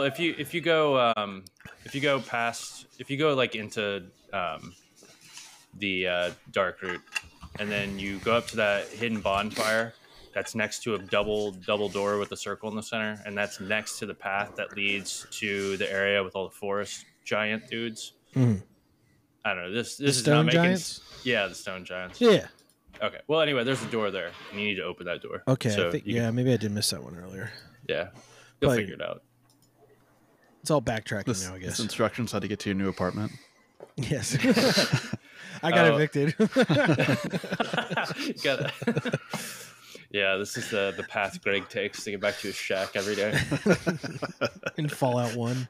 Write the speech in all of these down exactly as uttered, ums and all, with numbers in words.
Well, if you if you go um, if you go past if you go like into um, the uh, dark route, and then you go up to that hidden bonfire that's next to a double double door with a circle in the center, and that's next to the path that leads to the area with all the forest giant dudes. Mm. I don't know. This The this is stone not making. giants? Yeah, the stone giants. Yeah. Okay. Well, anyway, there's a door there, and you need to open that door. Okay. So I think, you yeah, can- maybe I did miss that one earlier. yeah. You'll But- figure it out. It's all backtracking This, now, I this guess. instructions how to get to your new apartment. Yes. I got Oh. evicted. Gotta. Yeah, this is the the path Greg takes to get back to his shack every day. In Fallout one.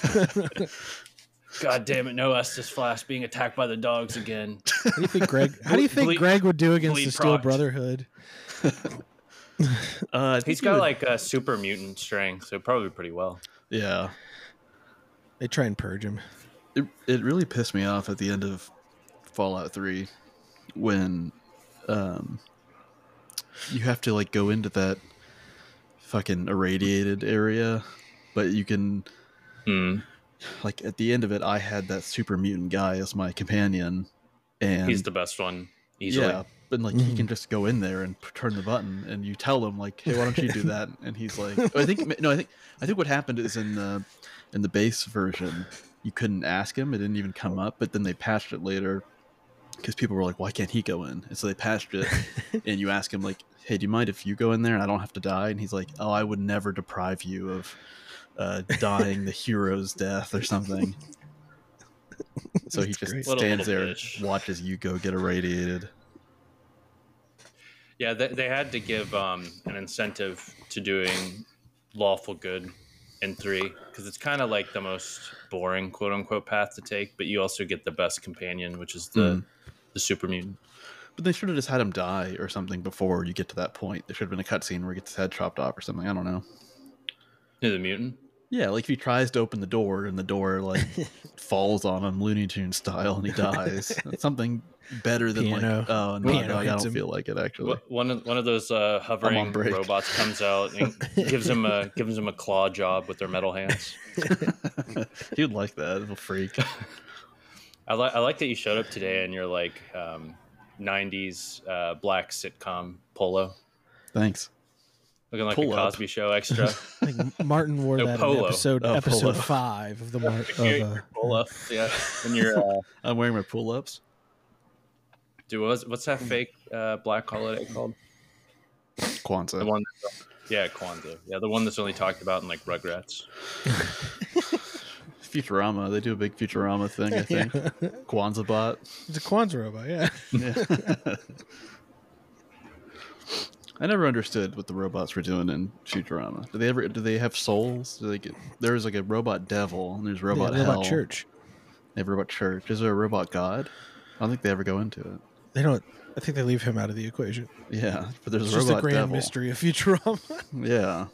God damn it! No Estus Flask being attacked by the dogs again. How do you think Greg? How do you think Bleed- Greg would do against bleed the Steel proct. Brotherhood? Uh, I think He's he got would- like a super mutant strength, so probably pretty well. yeah. They try and purge him. It it really pissed me off at the end of Fallout three when um you have to like go into that fucking irradiated area, but you can Hmm. like at the end of it I had that super mutant guy as my companion, and He's the best one, easily. yeah, but like he can just go in there and p- turn the button, and you tell him like, "Hey, why don't you do that?" And he's like, oh, "I think no, I think I think what happened is in the in the base version, you couldn't ask him; it didn't even come up. But then they patched it later because people were like, "Why can't he go in?" And so they patched it, and you ask him like, "Hey, do you mind if you go in there and I don't have to die?" And he's like, "Oh, I would never deprive you of uh, dying the hero's death or something." So he That's just great. What a stands little there, bitch. watches you go get irradiated. Yeah, they, they had to give um, an incentive to doing lawful good in three, because it's kind of like the most boring quote unquote path to take, but you also get the best companion, which is the Mm. the super mutant. But they should have just had him die or something before you get to that point. There should have been a cutscene where he gets his head chopped off or something. I don't know. Who, the mutant? Yeah, like if he tries to open the door and the door like falls on him Looney Tunes style and he dies. That's something better than Piano. like oh no, Piano no I hits don't him. feel like it actually. Wh- One of one of those uh, hovering break. robots comes out and gives him a gives him a claw job with their metal hands. He would like that, little freak. I like I like that you showed up today and you're like um, nineties uh, black sitcom polo, Thanks. looking like Pull a up. Cosby Show extra. I think Martin wore No, that polo. in episode Oh, episode polo. five of the Mar- of, Your uh, polo, yeah. When you're uh, I'm wearing my pull ups. dude, what's what's that fake uh, black holiday called? The Kwanzaa. one, that's, yeah, Kwanzaa. Yeah, the one that's only talked about in like Rugrats. Futurama. They do a big Futurama thing, I think. Kwanzaa bot. it's a Kwanzaa robot, yeah. Yeah. I never understood what the robots were doing in Futurama. Do they ever? Do they have souls? Do they get? There's like a robot devil, and there's robot yeah, hell. robot church. They have robot church. Is there a robot god? I don't think they ever go into it. They don't. I think they leave him out of the equation. Yeah, but there's It's a just a robot grand devil. mystery of Futurama. Yeah.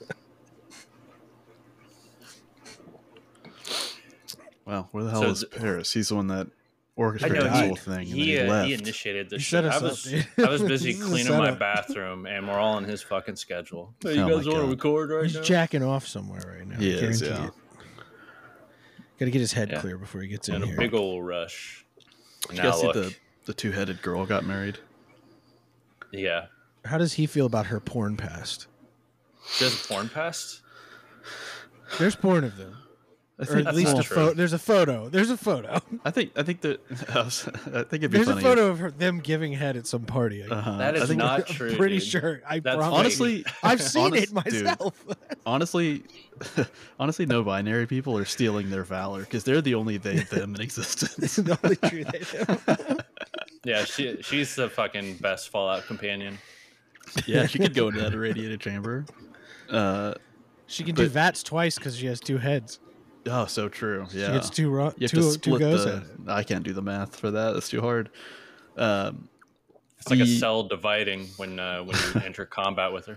Well, where the hell So is th- Paris? He's the one that I orchestrated know this died. whole thing, and he, then he uh, left. he initiated this He shit. set us I up, was dude. I was busy This is a cleaning my setup. bathroom, and we're all in his fucking schedule. Hey, Oh you my guys want to God. record right He's now? jacking off somewhere right now. He I is, guarantee yeah. it. Got to get his head Yeah. clear before he gets in in a here. big old rush. Did you Now guys see look, the the two headed girl got married? yeah, How does he feel about her porn past? she has a porn past. There's porn of them, I or think, at That's least not a true. photo. There's a photo. There's a photo. I think I think that I, was, I think it'd be There's funny. a photo of her, them giving head at some party. I- Uh-huh. That I is think- not I'm true. pretty dude. sure. I That's promise. honestly. I've seen honest- it myself. Dude, honestly, honestly, no binary people are stealing their valor because they're the only they them in existence. It's the only true they do. Yeah, she she's the fucking best Fallout companion. Yeah, she could go into that irradiated chamber. Uh, She can do But- VATS twice because she has two heads. oh, so true. Yeah, She gets two ro- you have two, to two split goes the. at it. I can't do the math for that. It's too hard. Um, It's like a the- cell dividing when uh, when you enter combat with her.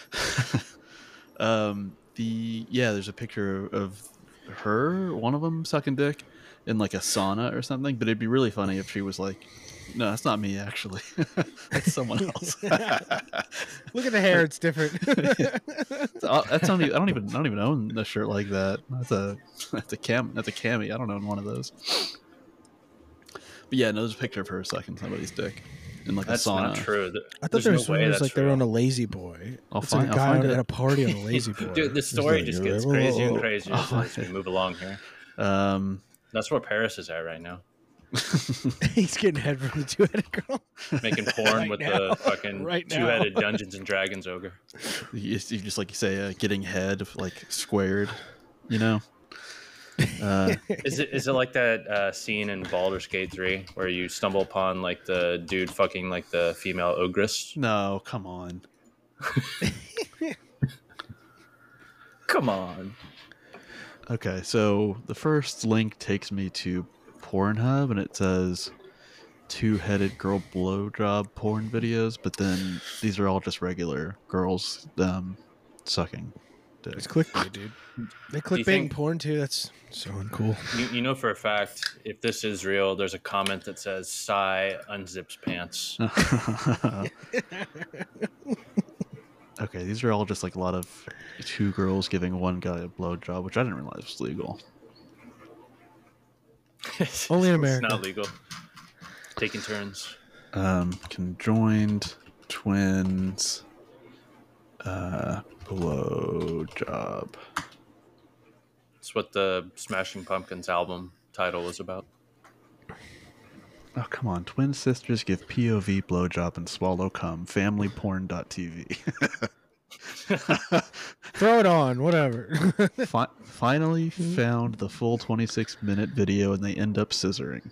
um, the yeah, there's a picture of her, one of them sucking dick in like a sauna or something. But it'd be really funny if she was like No, that's not me actually. That's someone else. Look at the hair; it's different. Uh, that's not even, I don't even I don't even own a shirt like that. That's a that's a cam that's a cami. I don't own one of those. But yeah, no, there's a picture of her sucking somebody's dick in like That's a sauna. not true. Th- I thought there's there no was way one that was that's like they were real. on a lazy boy. I'll It's like find- a I'll guy find on- it. at a party on a lazy boy. Dude, the It's story like, just gets "Oh, crazier and oh, oh." crazier Oh, as we move along here. Um, That's where Paris is at right now, He's getting head from the two-headed girl. making porn Right with now. the fucking Right now. two-headed Dungeons and Dragons ogre. you, you just like you say, uh, getting head like squared, you know. Uh, Is it is it like that uh, scene in Baldur's Gate three where you stumble upon like the dude fucking like the female ogress? no, come on. Come on. Okay, so the first link takes me to Pornhub, and it says two-headed girl blowjob porn videos, but then these are all just regular girls um, sucking dick. It's clickbait, dude. They you clickbait think- in porn too. That's so uncool. You, you know for a fact, if this is real, there's a comment that says "Sigh unzips pants." Okay, these are all just like a lot of two girls giving one guy a blowjob, which I didn't realize was legal. Only in It's America. not legal. Taking turns. Um, conjoined twins, uh, blowjob. It's what the Smashing Pumpkins album title was about. Oh, come on. Twin sisters give P O V blowjob and swallow cum. Familyporn dot T V. Throw it on, whatever. Fi- finally found the full twenty-six minute video and they end up scissoring.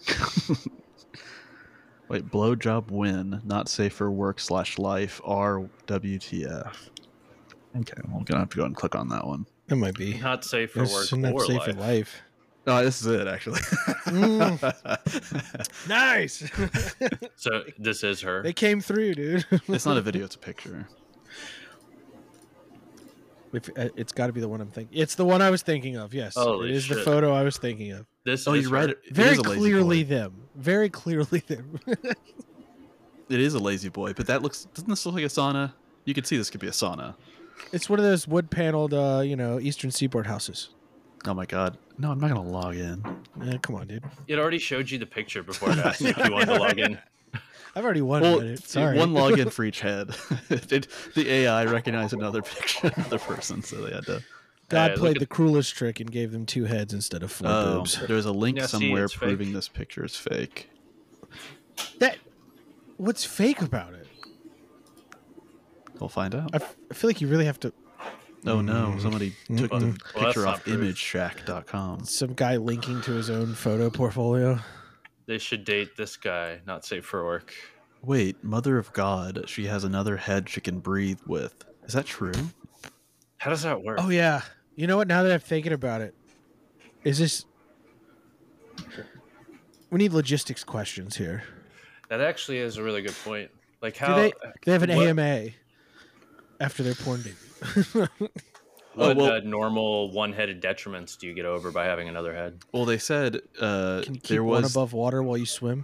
Wait, blowjob win, not safe for work slash life, R W T F. Okay, well, I'm gonna have to go and click on that one. It might be. Not safe for It's work not or safe life. for life. Oh, this is it, actually. Nice. So this is her. They came through, dude. It's not a video, it's a picture. If, uh, it's got to be the one I'm thinking. It's the one I was thinking of. Yes, Holy it is the shit. photo I was thinking of. This Oh, is you're her. right. It Very is a lazy clearly boy. them. Very clearly them. It is a lazy boy, but that looks. Doesn't this look like a sauna? You could see this could be a sauna. It's one of those wood-paneled, uh, you know, Eastern Seaboard houses. Oh my god. No, I'm not gonna log in. Yeah, come on, dude. It already showed you the picture before it asked you if you wanted to log in. I've already won Well, it. Sorry. one login for each head. it, the A I recognized another picture, another person, so they had to. God Hey, look played at- the cruelest trick and gave them two heads instead of four Oh, boobs. there's a link Yeah, see, somewhere it's fake. proving this picture is fake. That. What's fake about it? We'll find out. I, f- I feel like you really have to. Oh no! Somebody took the Well, that's picture not off proof. image shack dot com. Some guy linking to his own photo portfolio. They should date this guy. Not safe for work. Wait, Mother of God, she has another head she can breathe with. Is that true? How does that work? Oh yeah. You know what? Now that I'm thinking about it, is this? We need logistics questions here. That actually is a really good point. Like Do how they? They have an what- A M A after their porn debut. What Oh, well- uh, normal one-headed detriments do you get over by having another head? Well, they said uh, Can you keep there one was. above water while you swim?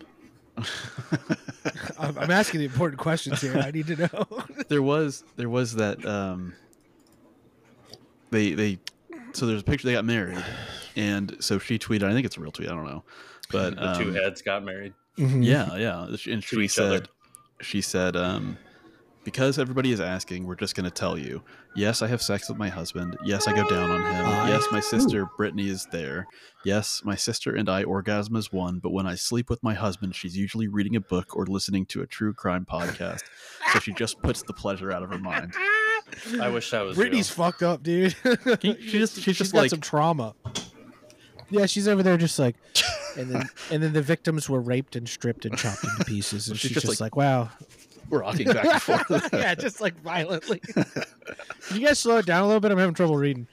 I'm, I'm asking the important questions here. I need to know. there was there was that um they they so there's a picture they got married, and so she tweeted, I think it's a real tweet, I don't know, but The two um, heads got married. yeah yeah and To she each said other. she said um because everybody is asking, we're just going to tell you. Yes, I have sex with my husband. Yes, I go down on him. I- Yes, my sister Brittany is there. Yes, my sister and I orgasm as one, but when I sleep with my husband, she's usually reading a book or listening to a true crime podcast. So she just puts the pleasure out of her mind. I wish that was Brittany's fucked up, dude. She just- she's just got like- some trauma. Yeah, she's over there just like, and then and then the victims were raped and stripped and chopped into pieces, and She's she's, just just like, wow. Rocking back and forth. Yeah, just like violently. Can you guys slow it down a little bit? I'm having trouble reading.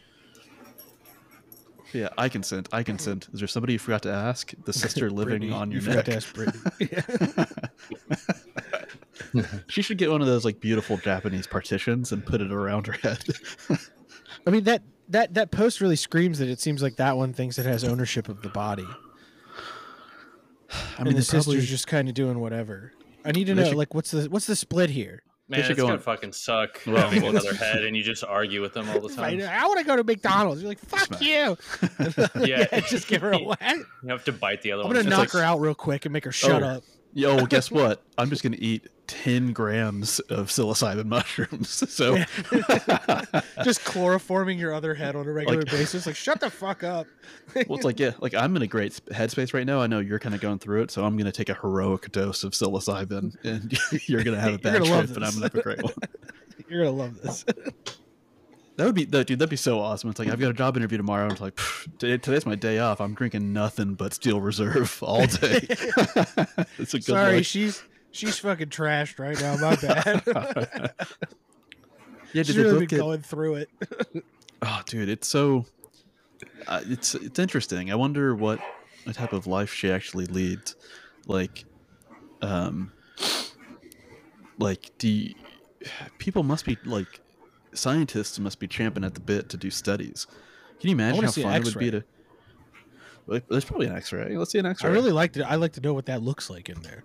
Yeah, I consent. I consent. Is there somebody you forgot to ask? The sister living Brittany, on you your forgot neck. to ask Brittany. Yeah. She should get one of those like beautiful Japanese partitions and put it around her head. I mean that that that post really screams that it seems like that one thinks it has ownership of the body. I mean, and the they probably sister's just kind of doing whatever. I need to They know, should- like, what's the what's the split here? Man, should it's go gonna on- fucking suck Well, having well, another head, and you just argue with them all the I, time. I want to go to McDonald's. You're like, fuck Smack. you. Yeah. just give her a whack. I'm You have to bite the other one. gonna It's knock like- her out real quick and make her shut Oh. up. Yo, well, guess what? I'm just gonna eat ten grams of psilocybin mushrooms. So Just chloroforming your other head on a regular Like- basis. Like, shut the fuck up. well, it's like yeah, like I'm in a great sp- headspace right now. I know you're kind of going through it, so I'm gonna take a heroic dose of psilocybin, and you're gonna have a You're bad gonna love trip, and I'm this. gonna have a great one. You're gonna love this. That would be, that, dude. That'd be so awesome. It's like I've got a job interview tomorrow. And it's like pff, today, today's my day off. I'm drinking nothing but Steel Reserve all day. It's a good Sorry, life. she's she's fucking trashed right now. My bad. Yeah, she's did they really both been get? going through it. Oh, dude, it's so. Uh, it's it's interesting. I wonder what what type of life she actually leads. Like, um, like do you, people must be like scientists must be champing at the bit to do studies. Can you imagine wanna how see an fun it would be X-ray. to? Like, there's probably an X-ray. Let's see an I X-ray. really like to. I like to know what that looks like in there.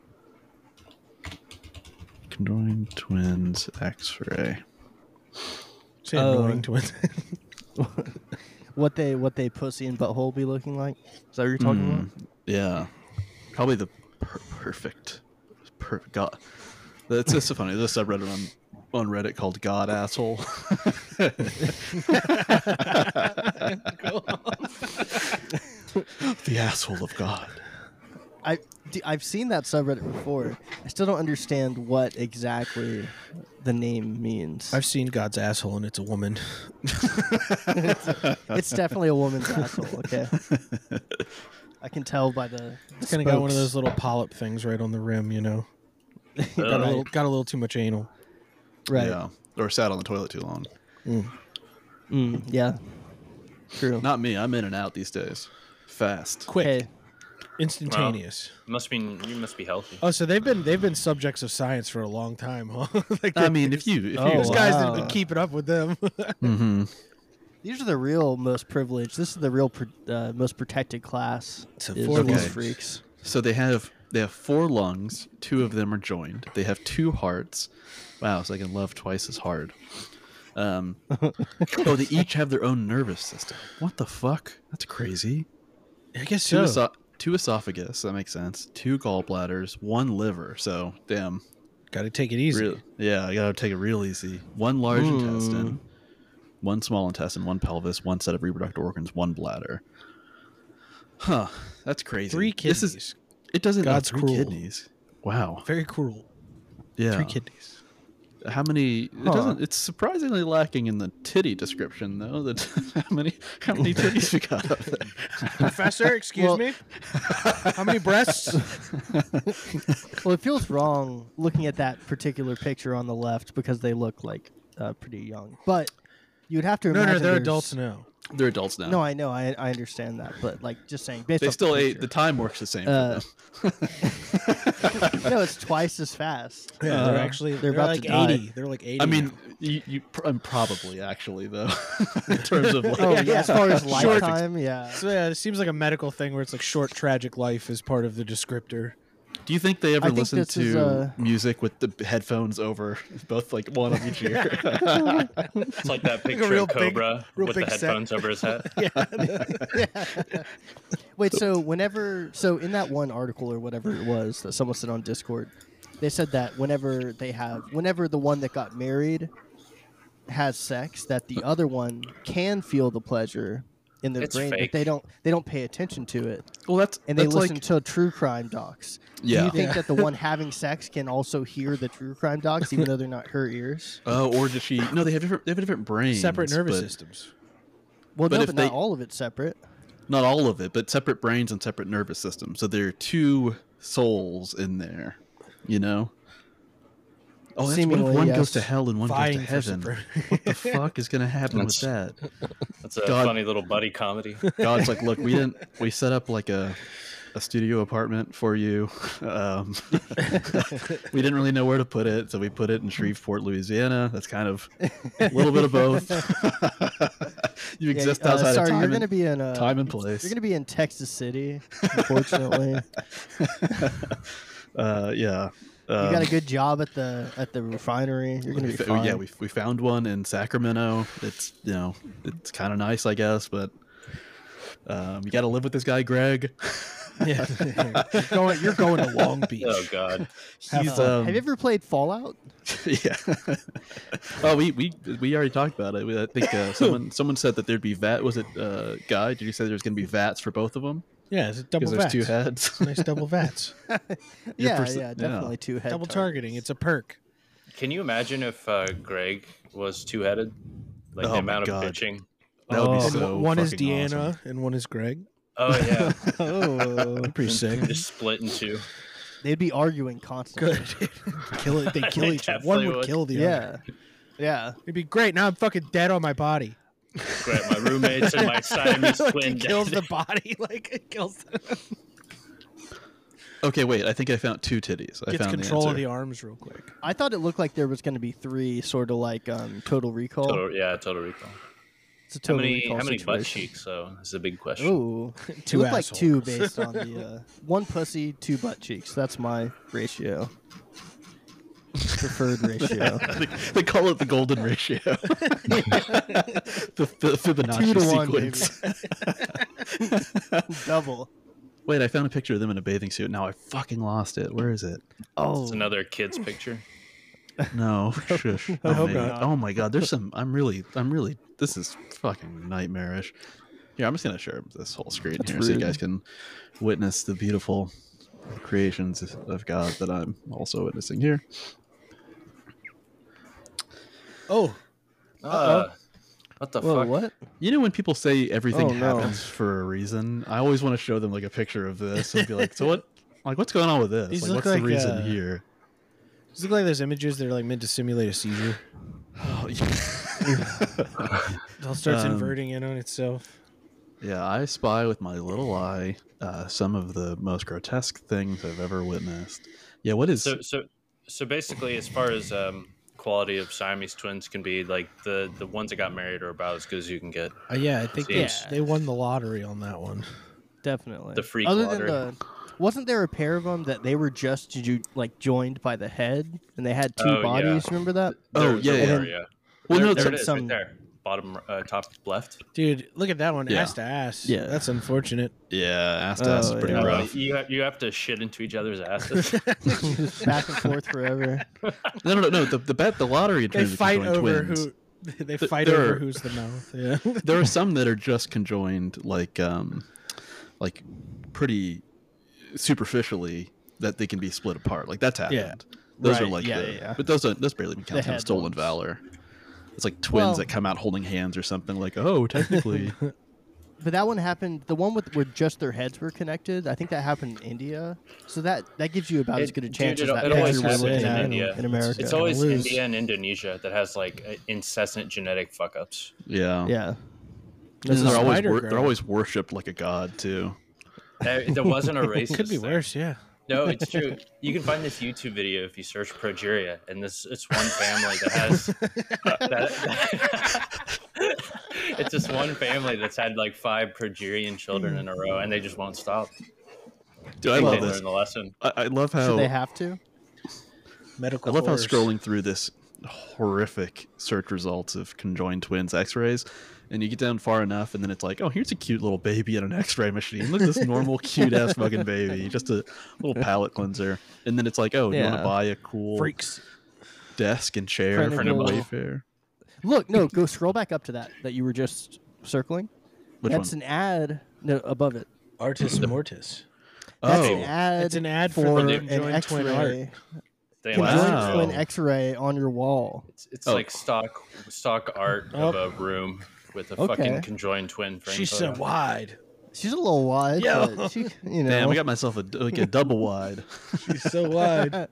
Conjoined twins X-ray. Say Oh. annoying twins. What they what they pussy and butthole be looking like? Is that what you're talking about? Mm, yeah, probably the per- perfect, perfect God. That's just so funny. There's a subreddit on on Reddit called God Asshole. The asshole of God. I d- I've seen that subreddit before. I still don't understand what exactly the name means. I've seen God's asshole, and it's a woman. It's definitely a woman's asshole. Okay, I can tell by the. It's kind of got one of spokes. those little polyp things right on the rim, you know. Got a Ugh. little, got a little too much anal. Right. Yeah, or sat on the toilet too long. Mm, yeah. True. Not me. I'm in and out these days. Fast. Quick, Hey, instantaneous. Must mean you must be healthy. Oh, so they've been they've been subjects of science for a long time, huh? like I mean, if you, if Oh, you, those guys that have wow. been keeping up with them. hmm these are the real most privileged. This is the real pro- uh, most protected class. It's a is four these lungs. freaks. So they have they have four lungs. Two of them are joined. They have two hearts. Wow, so they can love twice as hard. Um, oh, they each have their own nervous system. What the fuck? That's crazy. I guess Two, so. eso- two esophagus. That makes sense. Two gallbladders. One liver. So damn. Got to take it easy. Real, yeah, I gotta take it real easy. One large Hmm. intestine, one small intestine, one pelvis, one set of reproductive organs, one bladder. Huh, that's crazy. Three This kidneys. is, it doesn't. God's oh, three cruel. kidneys. Wow. Very cruel. Yeah. Three kidneys. How many? It Huh. doesn't. It's surprisingly lacking in the titty description, though. That how many? How many titties we got up there? Professor, excuse Well- me. How many breasts? Well, it feels wrong looking at that particular picture on the left because they look like uh, pretty young. But you'd have to No, imagine no, they're there's- adults now. They're adults now. No, I know, I, I understand that, but like just saying, based they off still the ate. The picture. time works the same. Uh, for them. no, it's twice as fast. Yeah, Uh, they're actually they're they're, about like to die. eighty. They're like eighty. I mean, now. you, you pr- um, probably actually though, in terms of like. Oh yeah, as far as Short- lifetime, yeah. so yeah, it seems like a medical thing where it's like short tragic life is part of the descriptor. Do you think they ever I think listen this to is, uh, music with the headphones over, both like one of each ear? It's like that picture real of big- Cobra real with big the set. headphones over his head. Wait, so whenever, so in that one article or whatever it was that someone said on Discord, they said that whenever they have, whenever the one that got married has sex, that the other one can feel the pleasure in their It's brain, fake. but they don't, they don't pay attention to it, Well, that's and they that's listen like to true crime docs. Do Yeah. you think Yeah. that the one having sex can also hear the true crime docs, even though they're not her ears? oh, or did she? No, they have different. They have different brains, Separate nervous but systems. Well, But no, if but they- not all of it's separate. Not all of it, but separate brains and separate nervous systems. So there are two souls in there. You know. Oh, that's what if Seemingly, one goes yes. to hell and one Vying goes for to heaven. supreme- What the fuck is gonna happen with that? That's a God. funny little buddy comedy. God's like, look, we didn't. We set up like a a studio apartment for you. Um, we didn't really know where to put it, so we put it in Shreveport, Louisiana. That's kind of a little bit of both. You Yeah, exist uh, outside sorry, of time, you're going to and, be in uh, time and place. You're going to be in Texas City, unfortunately. uh, yeah. Um, You got a good job at the at the refinery. You're going to we be fa- fine. yeah, we we found one in Sacramento. It's you know it's kind of nice, I guess, but um, you got to live with this guy, Greg. Yeah, you're going. You're going to Long Beach. Oh God. He's Uh, um, have you ever played Fallout? yeah. Oh, we we we already talked about it. We, I think uh, someone someone said that there'd be vat. Was it uh, Guy? Did you say there's going to be vats for both of them? Yeah, it's a double Because there's vats. two heads. Nice double vats. Yeah, perce- yeah, yeah. definitely two head Double targets. targeting. It's a perk. Can you imagine if uh, Greg was two-headed? Like Oh the my amount God. of bitching. That would be Oh. And so. one is fucking Deanna awesome. and one is Greg. Oh yeah. Oh, Pretty sick. Just split in two. they'd be arguing constantly. Good. kill it. They kill They each other. One definitely would would. kill the other. Yeah, yeah. It'd be great. Now I'm fucking dead on my body. Great, my roommates and my Siamese Like, twin. it kills dead. the body. Like it kills. The, Okay, wait. I think I found two titties. I gets found control the of answer. the arms real quick. I thought it looked like there was going to be three, sort of like um, Total Recall. Total, yeah, total recall. It's a How Total many? Recall How many butt situation. cheeks? So this is a big question. Ooh, Two it looked like assholes. two based on the uh, one pussy, two butt cheeks. That's my ratio. Preferred ratio. they, they call it the golden ratio. the, the Fibonacci Two to one, sequence. Double. Wait, I found a picture of them in a bathing suit. Now I fucking lost it. Where is it? Oh, It's another kid's picture. No, shush. I Oh, hope my- not. oh my god, there's some. I'm really, I'm really. This is fucking nightmarish. Here, I'm just gonna share this whole screen That's here so you rude. guys can witness the beautiful creations of God that I'm also witnessing here. Oh, Uh, what the whoa, fuck? what? You know when people say everything Oh, no. happens for a reason, I always want to show them like a picture of this and be like, "So what? Like, what's going on with this? These Like, look what's the like, reason uh, here?" does it look like those images that are like meant to simulate a seizure? Oh, yeah. It all starts Um, inverting in on itself. Yeah, I spy with my little eye uh, some of the most grotesque things I've ever witnessed. Yeah, what is? So so so basically, as far as um, quality of Siamese twins can be, like the the ones that got married are about as good as you can get. Uh, yeah, I think they, Seems- they won the lottery on that one. Definitely. The freak Other lottery. than the, wasn't there a pair of them that they were just ju- like joined by the head and they had two Oh, yeah. bodies? Remember that? Oh, There- yeah, there yeah. are, yeah. Well, there, no, there some- it is, some- right there, bottom uh, top left. Dude, look at that one, Yeah. ass to ass. Yeah. That's unfortunate. Yeah, ass to ass is Oh, pretty yeah. Uh, rough. you have, you have to shit into each other's asses. Just back and forth forever. No, no, no, no. The the bet, the lottery. in They terms of fight conjoined over twins, who. They Th- fight there over are- who's the mouth. Yeah. There are some that are just conjoined, like um, like pretty superficially, that they can be split apart. Like that's happened. Yeah. Those are Right, like yeah, the, yeah, yeah. but those don't those barely count The as head stolen ones. valor. It's like twins Well- that come out holding hands or something. Like, oh, technically, But that one happened. The one with where just their heads were connected. I think that happened in India. So that that gives you about as It- good a dude, chance it- as that it always picture happens would in in, India. in America. It's Yeah. always Lose. India and Indonesia that has like uh, incessant genetic fuck ups. yeah, yeah. And There's a they're always spider wor- girl. they're always worshipped like a god too. There, there wasn't a racist. Could be thing. worse. Yeah. No, it's true. You can find this YouTube video if you search progeria, and this it's one family that has. that, it's this one family that's had like five progerian children in a row, and they just won't stop. Dude, I They love learn this. the lesson. I, I love how Should they have to? Medical. I love how horrors. scrolling through this horrific search results of conjoined twins X-rays, and you get down far enough, and then it's like, oh, here's a cute little baby in an X-ray machine. Look at this normal, cute ass fucking baby, just a little palate cleanser. And then it's like, oh, do you want Yeah. to buy a cool freaks. desk and chair from Printable. Wayfair? Look, no, go scroll back up to that that you were just circling. Which That's one? an ad. No, above it. Artis mortis. That's Oh. an ad. It's an ad for for the an conjoined twin X-ray. They Conjoined Wow. twin X-ray on your wall. It's, it's Oh. like stock stock art of a room with a Okay. fucking conjoined twin frame. She's so photo. wide. She's a little wide, Yo. but she, you know. Damn, I got myself a like a double wide. She's so wide.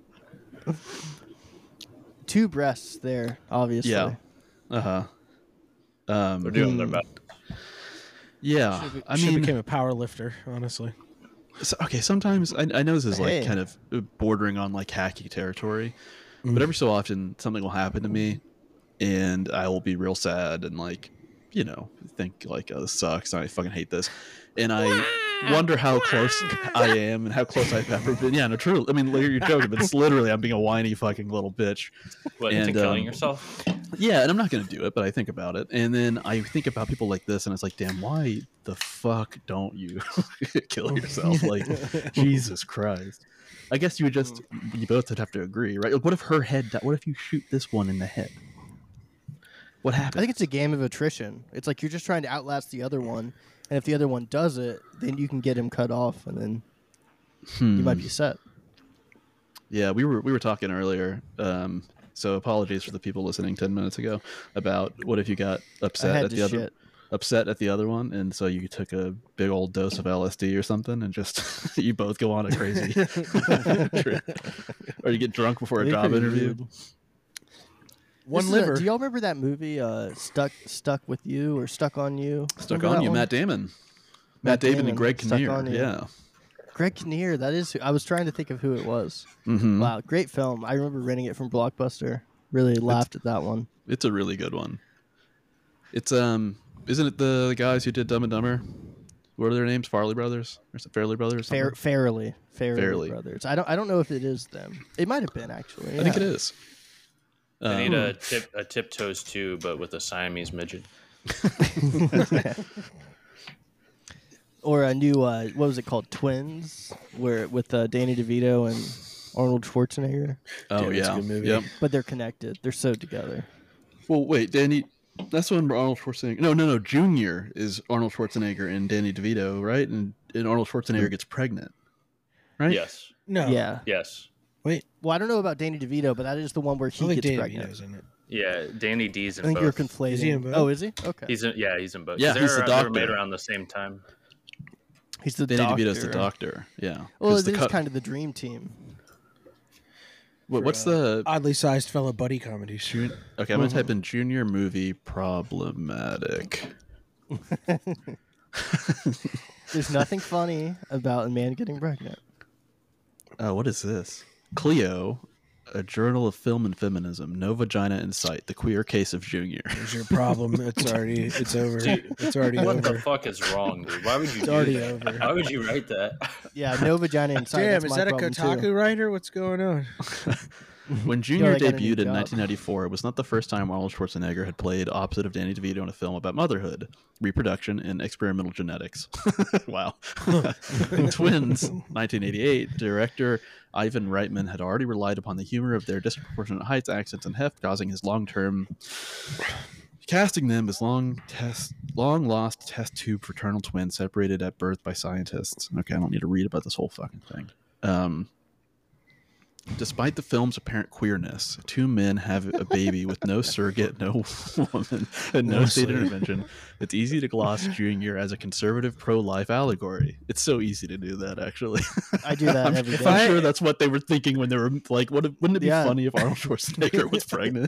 two breasts there, obviously. Yeah. Uh huh. Um, They're doing their Hmm. best. yeah, Should, I should mean, became a power lifter, honestly. So, okay, sometimes I, I know this is like Hey. kind of bordering on like hacky territory, Mm. but every so often something will happen to me, and I will be real sad and like, you know, think like, oh, this sucks. I fucking hate this, and I wonder how close I am and how close I've ever been. Yeah, no, true. I mean, you're joking, but it's literally I'm being a whiny fucking little bitch. What, And, to killing um, yourself? Yeah, and I'm not going to do it, but I think about it. And then I think about people like this, and it's like, damn, why the fuck don't you kill yourself? Like, Jesus Christ. I guess you would just, you both would have to agree, right? Like, what if her head, di- what if you shoot this one in the head? What I happens? think it's a game of attrition. It's like you're just trying to outlast the other one, and if the other one does it, then you can get him cut off, and then Hmm. you might be set. Yeah, we were we were talking earlier. Um, so apologies for the people listening ten minutes ago about what if you got I upset had at to the other shit. upset at the other one, and so you took a big old dose of L S D or something, and just you both go on a crazy trip, or you get drunk before a That'd be job pretty interview. weird. One This is a- liver. do y'all remember that movie, uh, Stuck Stuck with You or Stuck on You? Stuck Remember on that you, one? Matt Damon, Matt, Matt Damon, Damon, and Greg Stuck Kinnear. on You. Yeah. Greg Kinnear. That is. Who, I was trying to think of who it was. Mm-hmm. Wow, great film. I remember renting it from Blockbuster. Really laughed at that one. It's a really good one. It's um, isn't it the guys who did Dumb and Dumber? What are their names? Farley Brothers or is it Fairley Brothers? or Fair, something? Fairly, Fairly, Fairly. Brothers. I don't. I don't know if it is them. It might have been actually. I think it yeah. is. I need Um, a tip a tiptoes too, but with a Siamese midget. Or a new. Uh, what was it called? Twins, where with uh, Danny DeVito and Arnold Schwarzenegger, Oh Damn, that's a yeah. good movie. Yep. but they're connected. They're so together. Well, wait, Danny. That's when Arnold Schwarzenegger. No, no, no. Junior is Arnold Schwarzenegger and Danny DeVito, right? And, and Arnold Schwarzenegger gets pregnant, right? Yes. No. Yeah. Yes. Wait. Well, I don't know about Danny DeVito, but that is the one where I he don't think gets Danny pregnant. DeVito's in it. Yeah. Danny D's I in think you're both. conflating. Is he in both? Oh, is he? Okay. He's in, yeah, he's in both. Yeah, They he's the were- they were doctor. made around the same time. He's the Danny doctor. DeVito's the doctor. Yeah. Well, 'Cause it the is cut- kind of the dream team. what, what's for, uh, the? Oddly sized fellow buddy comedies. Jun- okay, I'm gonna type in junior movie problematic. There's nothing funny about a man getting pregnant. Oh, what is this? Cleo, a journal of film and feminism. No vagina in sight. The queer case of Junior. There's your problem. It's already. It's over. Dude, It's already What over. the fuck is wrong, dude? Why would you It's do already that? over. Why would you write that? Yeah, no vagina inside. Damn, That's is my that a problem, Kotaku too. writer? What's going on? When Junior I got a new debuted in job. nineteen ninety-four, it was not the first time Arnold Schwarzenegger had played opposite of Danny DeVito in a film about motherhood, reproduction, and experimental genetics. Wow. In Twins, nineteen eighty-eight, director Ivan Reitman had already relied upon the humor of their disproportionate heights, accents, and heft, causing his long-term casting them as long test, long lost test tube fraternal twins separated at birth by scientists. Okay, I don't need to read about this whole fucking thing. Um, Despite the film's apparent queerness, two men have a baby with no surrogate, no woman, and no state Mostly. intervention. It's easy to gloss Junior as a conservative pro-life allegory. It's so easy to do that, actually. I do that I'm, every day. I'm I- sure that's what they were thinking when they were like, "What? Wouldn't it be Yeah. funny if Arnold Schwarzenegger was pregnant?"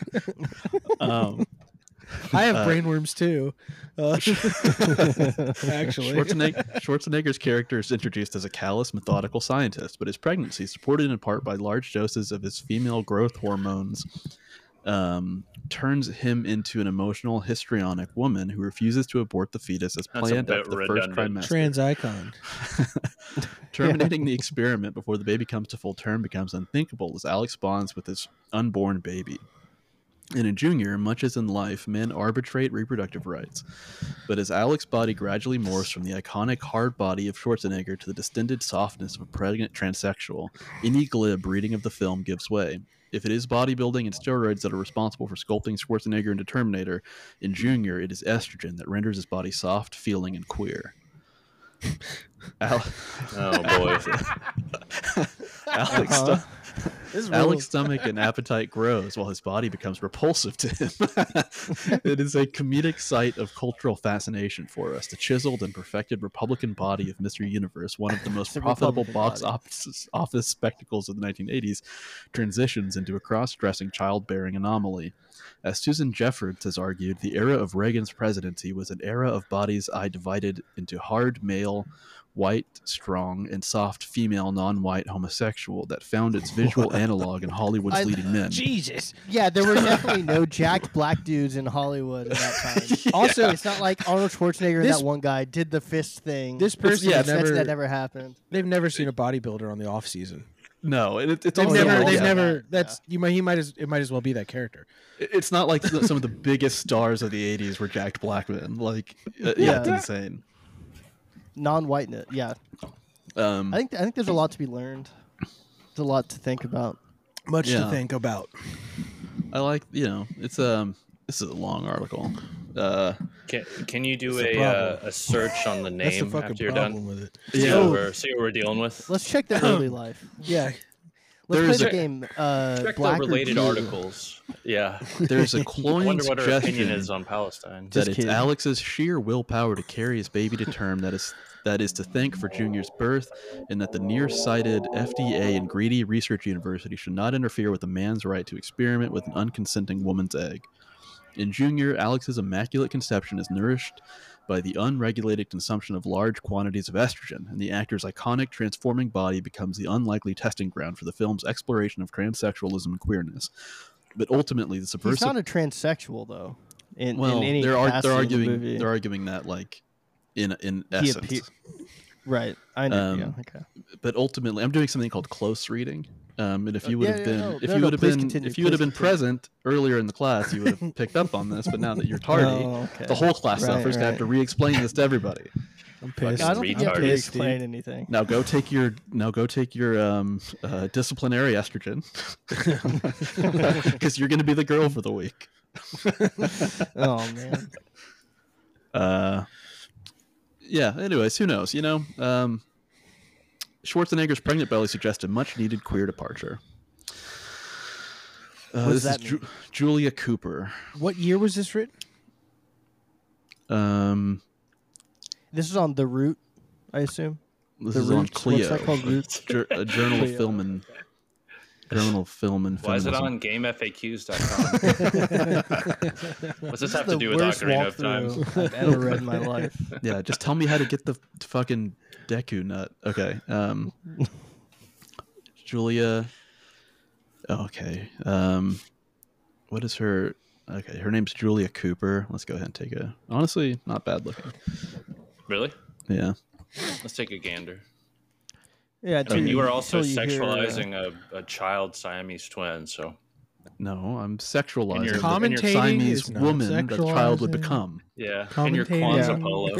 um, I have Uh, brainworms too. Uh, actually, Schwarzenegger, Schwarzenegger's character is introduced as a callous, methodical scientist, but his pregnancy, supported in part by large doses of his female growth hormones, um, turns him into an emotional, histrionic woman who refuses to abort the fetus as That's a planned bit after the redundant. first trimester. trans icon. Terminating the experiment before the baby comes to full term becomes unthinkable as Alex bonds with his unborn baby. And in Junior, much as in life, men arbitrate reproductive rights. But as Alex's body gradually morphs from the iconic hard body of Schwarzenegger to the distended softness of a pregnant transsexual, any glib reading of the film gives way. If it is bodybuilding and steroids that are responsible for sculpting Schwarzenegger into Terminator, in Junior, it is estrogen that renders his body soft, feeling, and queer. Al- Oh boy. Alex, Uh-huh. This Alex's stomach and appetite grows while his body becomes repulsive to him. It is a comedic sight of cultural fascination for us. The chiseled and perfected Republican body of Mister Universe, one of the most It's a profitable Republican box body. office, office spectacles of the nineteen eighties, transitions into a cross-dressing childbearing anomaly. As Susan Jeffords has argued, the era of Reagan's presidency was an era of bodies I divided into hard male, white, strong, and soft female non-white homosexual that found its visual analog in Hollywood's I- leading men. Jesus. Yeah, there were definitely no jacked black dudes in Hollywood at that time. Also, it's not like Arnold Schwarzenegger and This- that one guy did the fist thing. This person yeah, has That's- never, that never happened. they've never seen a bodybuilder on the off season. No, it, it's They've also yeah, never, not they've like- never. Yeah. That's you might. He might as. It might as well be that character. It's not like the- some of the biggest stars of the eighties were jacked black men. Like, uh, yeah, it's Yeah. insane. Non-whiteness. Yeah, Um, I think I think there's a lot to be learned. There's a lot to think about. Much Yeah. to think about. I like, you know, it's um, this is a long article. Uh, Can, can you do That's the a uh, problem. a search on the That's the name fucking after you're problem done? with it. See, Yeah. what we're, see what we're dealing with. Let's check their early life. Yeah. Let's There's play a- the game. Uh, Check black the or related Jew. articles. Yeah. there's a I cloying wonder what her suggestion opinion is on Palestine. that Just it's kidding. Alex's sheer willpower to carry his baby to term that is that is to thank for Junior's birth, and that the nearsighted F D A and greedy research university should not interfere with a man's right to experiment with an unconsenting woman's egg. In Junior, Alex's immaculate conception is nourished by the unregulated consumption of large quantities of estrogen, and the actor's iconic transforming body becomes the unlikely testing ground for the film's exploration of transsexualism and queerness. But ultimately, the He's subversive not a transsexual though. In, well, in any they're ar- capacity they're in the arguing movie. they're arguing that like in in He essence. appear- Right. I know. Um, yeah. Okay. But ultimately, I'm doing something called close reading. Um, and if you Uh, would yeah, have yeah, been, no, if no, you no, would have please been, continue, if you would have please been continue. present earlier in the class, you would have picked up on this. But now that you're tardy, Oh, okay. the whole class Right, suffers. I have to right. re-explain this to everybody. I'm pissed. I don't think you have to retarded. explain anything. Now go take your now go take your um, uh, disciplinary estrogen because you're going to be the girl for the week. Oh man. Uh, yeah. Anyways, who knows? You know, um, Schwarzenegger's pregnant belly suggested much needed queer departure. Uh, What does this that is Ju- Julia Cooper. What year was this written? Um, This is on The Root, I assume. this The is on Roots? What's Clio, that called? Roots? Jour- a journal of Clio. film and journal of film and Why is it feminism. on game F A Qs dot com? What's this have to the do with worst Ocarina of Time? walkthrough I've ever read in my life. Yeah, just tell me how to get the fucking Deku nut. Okay. Um, Julia. Okay. Um, what is her? Okay, her name's Julia Cooper. Let's go ahead and take a. Honestly, not bad looking. Really? Yeah. Let's take a gander. Yeah, I mean, you are also until you hear, uh, sexualizing a, a child Siamese twin, so No, I'm sexualizing And you're- the Commentating Siamese is not woman that the child would sexualizing. become. yeah. And your Commentating. Kwanzaa Yeah. polo.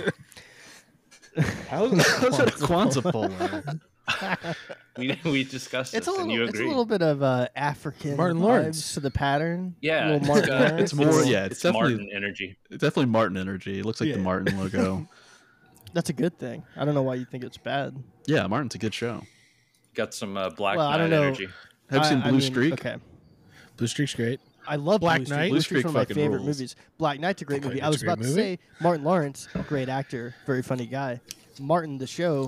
How's that a Kwanzaa polo? We, we discussed It's this, a and little, you it's a agree. little bit of uh, African Martin vibes Lawrence. to the pattern. Yeah, little it's Martin got- Lawrence. It's more, yeah, it's, It's definitely Martin energy. it's definitely Martin energy. It looks like the Yeah. Martin logo. That's a good thing. I don't know why you think it's bad. Yeah, Martin's a good show. Got some uh, Black Well, I Knight don't know. energy. Have you I- seen I Blue mean, Streak? Okay. Blue Streak's great. I love Black Blue Streak. Knight? Blue Blue Streak's Streak one of my fucking favorite rules. movies. Black Knight's a great Black movie. I Knight's was a great about to movie. say Martin Lawrence, great actor, very funny guy. Martin the show,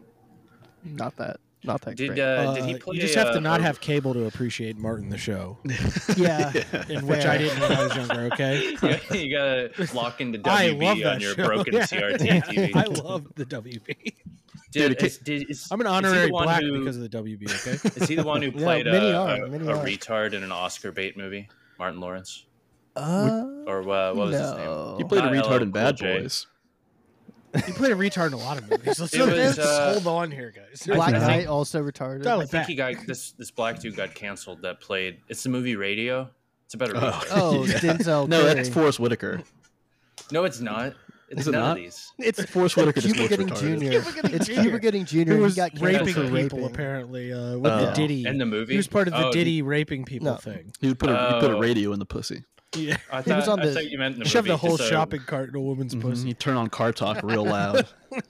not that, not that Did great. uh, did Uh, he play? you just have uh, to not a- have cable to appreciate Martin the show, yeah, in which fair. I didn't when I was younger. Okay. you, you gotta lock into I W love B that on your show. broken Yeah. C R T T V. I love the W B. Did, Dude, is, did, is, I'm an is he the honorary one black who- because of the W B. Okay. Is he the one who Yeah, played many a, are, a, many a are. retard in an Oscar bait movie? Martin Lawrence, Uh, or uh, what was his name? no. He played a Not L L retard in Bad Cool J. Boys. He played a retard in a lot of movies. Let's, It let's was, uh, hold on here, guys. I Black think- Knight also retarded. Dial I it think back. he got this. This black dude got canceled. That played. It's the movie Radio. It's about a Oh. retard. Oh, Yeah. Denzel. No, Curry. that's Forrest Whitaker. No, it's not. It's Is it none not? of these. It's Forrest Whitaker just Cuba looks Gooding retarded. Junior Cuba Gooding It's Junior Cuba Gooding Junior. Who He was got canceled raping for people raping. apparently uh, with Oh. the Diddy. In the movie, He was part of the Oh, Diddy he- raping people No. thing. He would put a, he put a Oh. radio in the pussy. Yeah. I He was thought, on I the- thought you meant in the He shoved movie. a whole just, uh, shopping cart in a woman's Mhm. pussy. He'd turn on Car Talk real loud.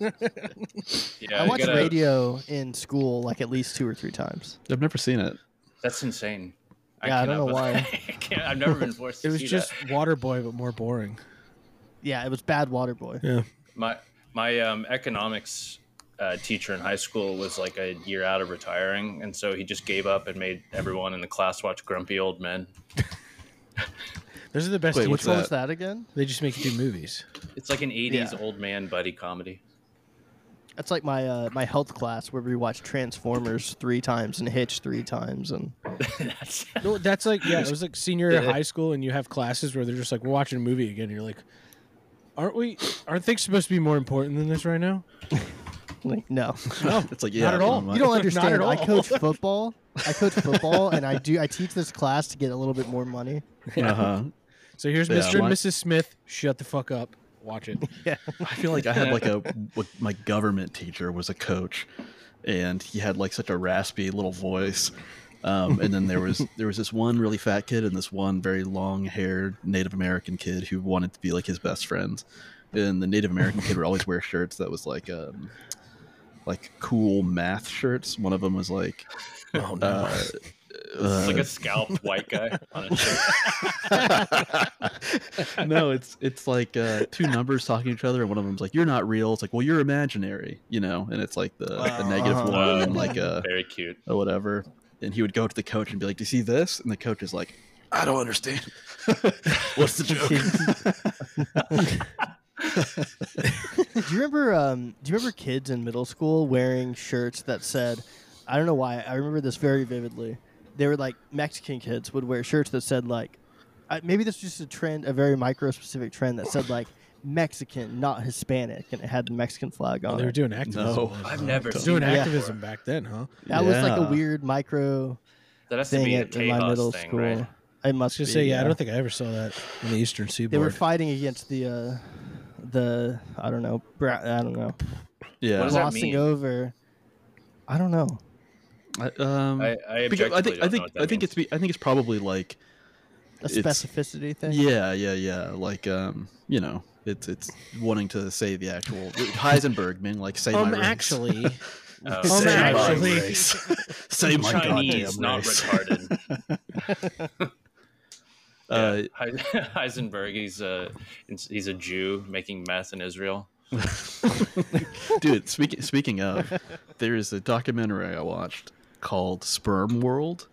Yeah, I you watched gotta- radio in school like at least two or three times. I've never seen it. That's insane. Yeah, I don't cannot know believe- why. I can't, I've never been forced to It was see just that. Waterboy, but more boring. Yeah, it was Bad Waterboy. Yeah. My my um, economics uh, teacher in high school was like a year out of retiring, and so he just gave up and made everyone in the class watch Grumpy Old Men. Those are the best Wait, teachers. what's Which one was that? that again? They just make you do movies. It's like an eighties Yeah. old man buddy comedy. That's like my uh, my health class where we watched Transformers three times and Hitch three times, and That's, No, that's like yeah, it was like senior year of high school, and you have classes where they're just like, we're watching a movie again. And you're like, aren't we? Aren't things supposed to be more important than this right now? like no, No, It's like yeah, not at all. pretty much. you don't Not understand. at all. I coach football. I coach football, and I do I teach this class to get a little bit more money. Uh-huh. So here's Yeah, Mister and my- Missus Smith. Shut the fuck up. Watch it. Yeah, I feel like I had like a what my government teacher was a coach, and he had like such a raspy little voice. Um, and then there was there was this one really fat kid and this one very long haired Native American kid who wanted to be like his best friends. And the Native American kid would always wear shirts that was like um like cool math shirts. One of them was like Oh no. uh, it's like uh, a scalped white guy on a shirt. no, it's it's like uh, two numbers talking to each other, and one of them's like, "You're not real." It's like, "Well, you're imaginary," you know, and it's like the, the negative Uh-huh. one and like a Very cute. or whatever. And he would go to the coach and be like, "Do you see this?" And the coach is like, "I don't understand. What's the joke?" do you remember? Um, do you remember kids in middle school wearing shirts that said, I don't know why I remember this very vividly. They were like Mexican kids would wear shirts that said like, I, maybe this was just a trend, a very micro specific trend that said like Mexican, not Hispanic, and it had the Mexican flag on Oh, they were it. doing activism. No. I've never They were seen doing that. Yeah. activism back then, huh? That was like a Yeah. weird micro That has to thing be a at, in my Tejas middle thing, school. right? I must I was be, gonna say, yeah, I don't think I ever saw that in the Eastern they Seaboard. were fighting against the uh, the I don't know bra- I don't know Yeah, What does that glossing mean? over. I don't know. I, um, I, I, because objectively I think I don't know think what that I think means. it's be, I think it's probably like A It's- specificity thing. yeah yeah yeah like um you know it's it's wanting to say the actual Heisenberg mean like say um, my race. actually, Oh, Um, say my actually- race. say my Chinese, goddamn not race. retarded. Uh, Yeah. Hei- Heisenberg, he's a he's a Jew making meth in Israel. Dude, speaking speaking of, there is a documentary I watched called Sperm World,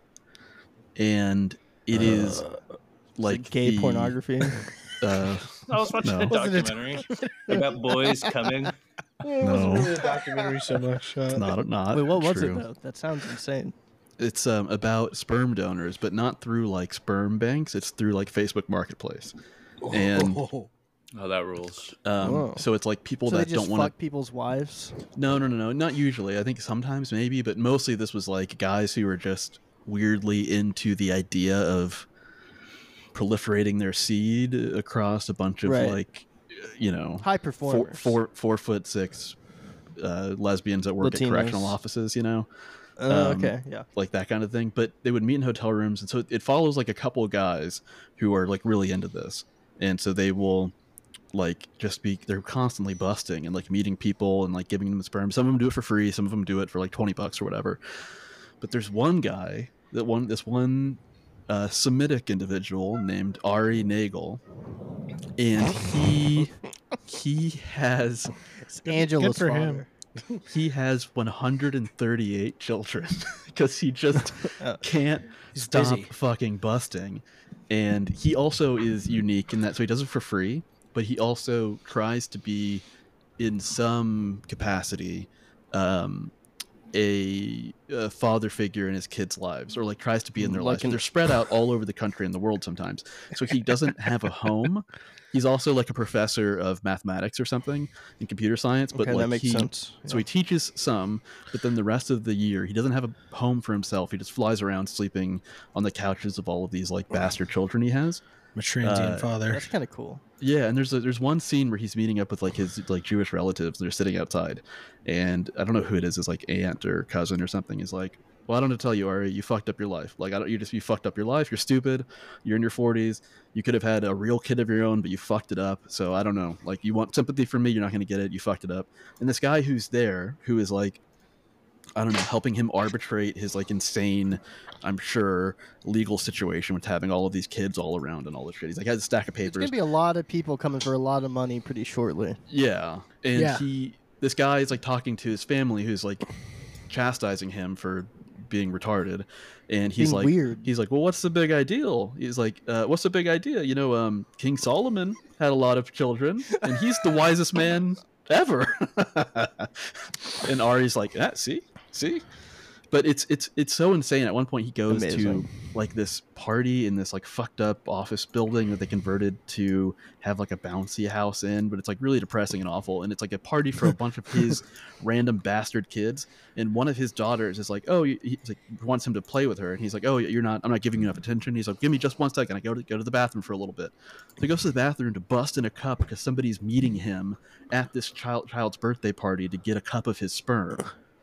and it is like Gay the, pornography. Uh, I was watching No. a Wasn't it- documentary about boys coming. it No. wasn't really a documentary so much. Uh, it's not not. Wait, what was true. it though? That sounds insane. It's um, about sperm donors, but not through like sperm banks. It's through like Facebook Marketplace, and Oh. Oh, that rules. um, Whoa. so it's like people So they that just don't want fuck to. people's wives. No, no, no, no, not usually. I think sometimes maybe, but mostly this was like guys who were just weirdly into the idea of proliferating their seed across a bunch of Right. like, you know, High four, performers. four, four foot six uh, lesbians that work Latinos. at correctional offices, you know, Uh, um, okay, yeah. like that kind of thing. But they would meet in hotel rooms, and so it follows like a couple of guys who are like really into this, and so they will like just be they're constantly busting and like meeting people and like giving them sperm. Some of them do it for free, some of them do it for like twenty bucks or whatever. But there's one guy that one this one uh, Semitic individual named Ari Nagel, and he he has It's Angela's for father. him. he has one hundred thirty-eight children because he just Oh. can't He's stop busy. fucking busting. And he also is unique in that so he does it for free, but he also tries to be in some capacity um, a, a father figure in his kids' lives, or like tries to be in their Like lives. an- They're spread out all over the country and the world sometimes. So he doesn't have a home. He's also like a professor of mathematics or something in computer science, but Okay, like that makes he, sense. so he teaches some, but then the rest of the year he doesn't have a home for himself. He just flies around sleeping on the couches of all of these like bastard children he has. I'm a transient Uh, father. That's kind of cool. Yeah, and there's a, there's one scene where he's meeting up with like his like Jewish relatives. They're sitting outside, and I don't know who it is. His like aunt or cousin or something. He's like, "Well, I don't know to tell you, Ari. You fucked up your life. Like, I don't. You just you fucked up your life. You're stupid. You're in your forties. You could have had a real kid of your own, but you fucked it up. So I don't know. Like, you want sympathy from me? You're not going to get it. You fucked it up." And this guy who's there, who is like, I don't know, helping him arbitrate his like insane, I'm sure, legal situation with having all of these kids all around and all this shit. He's like, has a stack of There's papers. gonna be a lot of people coming for a lot of money pretty shortly. Yeah, and Yeah. he, this guy is like talking to his family, who's like chastising him for being retarded, and he's Being like, weird. he's like, well, what's the big ideal? He's like, uh, what's the big idea? You know, um, King Solomon had a lot of children, and he's the wisest man ever. And Ari's like, ah, see, see. But it's it's it's so insane. At one point, he goes Amazing. to like this party in this like fucked up office building that they converted to have like a bouncy house in, but it's like really depressing and awful. And it's like a party for a bunch of his random bastard kids. And one of his daughters is like, oh, he he's like wants him to play with her, and he's like, oh, you're not. I'm not giving you enough attention. He's like, give me just one second. I go to go to the bathroom for a little bit. So he goes to the bathroom to bust in a cup because somebody's meeting him at this child child's birthday party to get a cup of his sperm.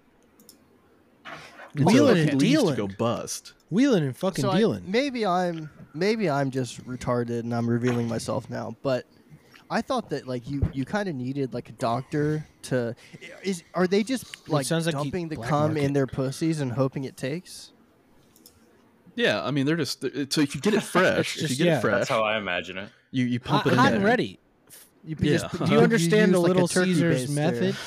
And Wheeling so he and leaves to dealing. go bust. Wheeling and fucking So I, dealing. maybe I'm maybe I'm just retarded and I'm revealing myself now, but I thought that like you you kind of needed like a doctor to is are they just like sounds like he- dumping the black cum market. in their pussies and hoping it takes? Yeah, I mean they're just so if you get it fresh, if you just- get yeah. it fresh, That's how I imagine it. you you pump Hot, it in hot there. and ready. You Yeah. just, Do Do you understand the use, like, a Little turkey Caesars baster. method?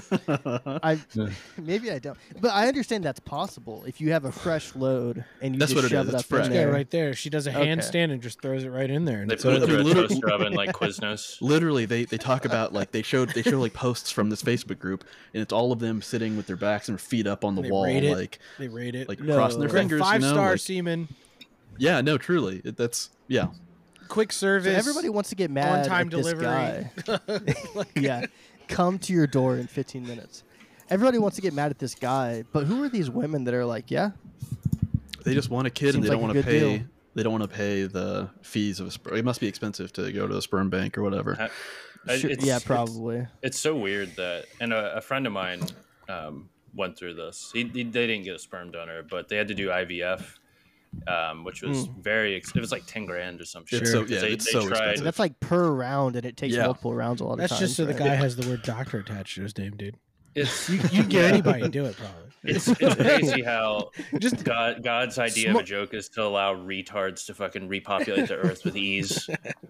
I maybe I don't, but I understand that's possible if you have a fresh load and you That's just what it shove is, it it's up fresh. in Yeah, there. right there. She does a Okay. handstand and just throws it right in there. And They it's put it over. through a literally- toaster oven like Quiznos. Literally, they, they talk about like they showed they show like posts from this Facebook group, and it's all of them sitting with their backs and their feet up on the They wall, rate it. like They rate it. like No. crossing their Great, fingers. Five you know? star like, semen. yeah, no, truly, it, that's yeah. Quick So service. everybody wants to get mad on-time at this delivery. guy. Yeah, come to your door in fifteen minutes. Everybody wants to get mad at this guy, but who are these women that are like, yeah, They just want a kid, and Seems they don't like a want to good pay. deal. They don't want to pay the fees of a sperm. It must be expensive to go to a sperm bank or whatever. I- I- sure, it's- yeah, it's- probably. It's so weird that, and a, a friend of mine um, went through this. He, he they didn't get a sperm donor, but they had to do I V F, um, which was very. Ex- it was like ten grand or some shit. It's so- 'cause yeah, they, it's they so tried. expensive. And that's like per round, and it takes Yeah. multiple rounds a lot of That's times. just so the right? guy has the word doctor attached to his name, dude. It's You you get anybody to do it, probably. it's, it's crazy how Just God God's idea of a joke is to allow retards to fucking repopulate the earth with ease.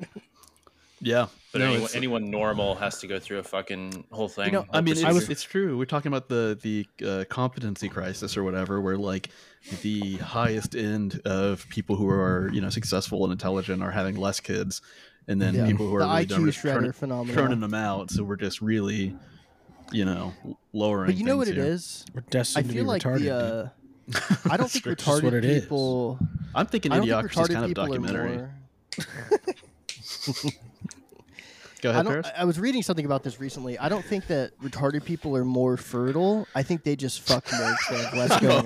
Yeah, But no, anyone, it's- anyone normal has to go through a fucking whole thing. know, whole I mean, procedure. it's, it's true. We're talking about the the uh, competency crisis or whatever, where like the highest end of people who are you know successful and intelligent are having less kids, and then Yeah. people who are The really I Q dumb are just shredder turning, phenomenon. turning them out. So we're just really, you know, lowering. But you know what things it here. is? we're I destined to feel be like retarded. the. dude. Uh, I don't think That's just what retarded it is. people. I'm thinking I don't think Idiocracy is retarded kind of people are documentary. more. Go I ahead, don't. Paris. I was reading something about this recently. I don't think that retarded people are more fertile. I think they just fuck more because they have less going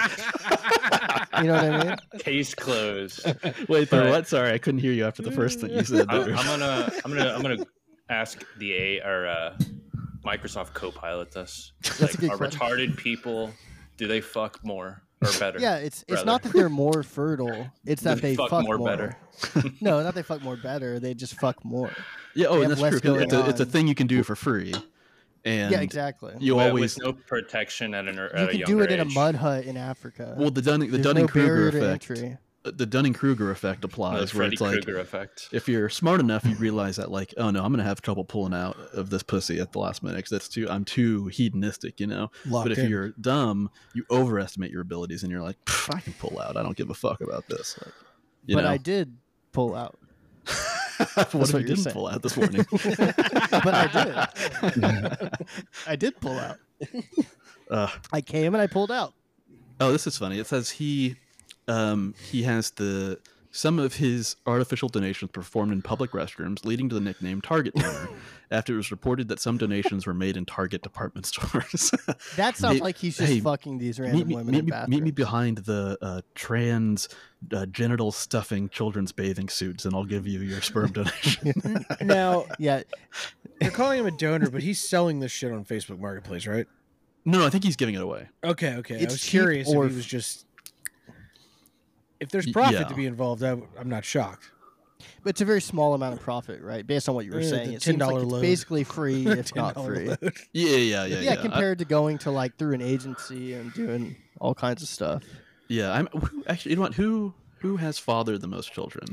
on. You know what I mean? Case closed. Wait, there but- what? Sorry, I couldn't hear you after the first thing you said. I'm, there. I'm gonna I'm gonna I'm gonna ask the A or uh, Microsoft Copilot this. That's a Like, good are question. retarded people, do they fuck more or better? Yeah, it's it's Rather. not that they're more fertile. It's that They they fuck fuck, more better. No, not they fuck more better. They just fuck more. Yeah, oh, They and have that's true. less 'cause It's a, going it's a on. thing you can do for free, and Yeah, exactly. you With- always with no protection at an at You a can younger do it in a age. mud hut in Africa. well the Dunning the There's Dunning no barrier Kruger to effect. entry. The Dunning Kruger effect The applies, where Freddy it's like Krueger effect. if you're smart enough, you realize that like, oh no, I'm gonna have trouble pulling out of this pussy at the last minute because that's too I'm too hedonistic, you know. Locked but if in. you're dumb, you overestimate your abilities, and you're like, "Pff, I can pull out. I don't give a fuck about this. Like, you But know, I did pull out. what if what you you're didn't saying. pull out this morning? But I did. I did pull out. uh, I came and I pulled out. Oh, this is funny. It says he um, he has the some of his artificial donations performed in public restrooms, leading to the nickname Target Donor, after it was reported that some donations were made in Target department stores. That sounds Hey- like he's just hey, fucking these random meet me, women meet, in me, bathrooms. meet me behind the uh, trans uh, genital stuffing children's bathing suits, and I'll give you your sperm donation. Now Yeah, they're calling him a donor, but he's selling this shit on Facebook Marketplace, right? no, no, I think he's giving it away. Okay, okay. It's I was cheap curious if or he was just. If there's Y- profit yeah. to be involved, I, I'm not shocked. but it's a very small amount of profit, right? Based on what you were Yeah, saying, the it seems ten like dollar it's load. basically free, if not ten dollar free. load. Yeah, yeah, yeah, Yeah, yeah. I- compared to going to like through an agency and doing all kinds of stuff. yeah, I'm who, actually. You know what? Who who has fathered the most children?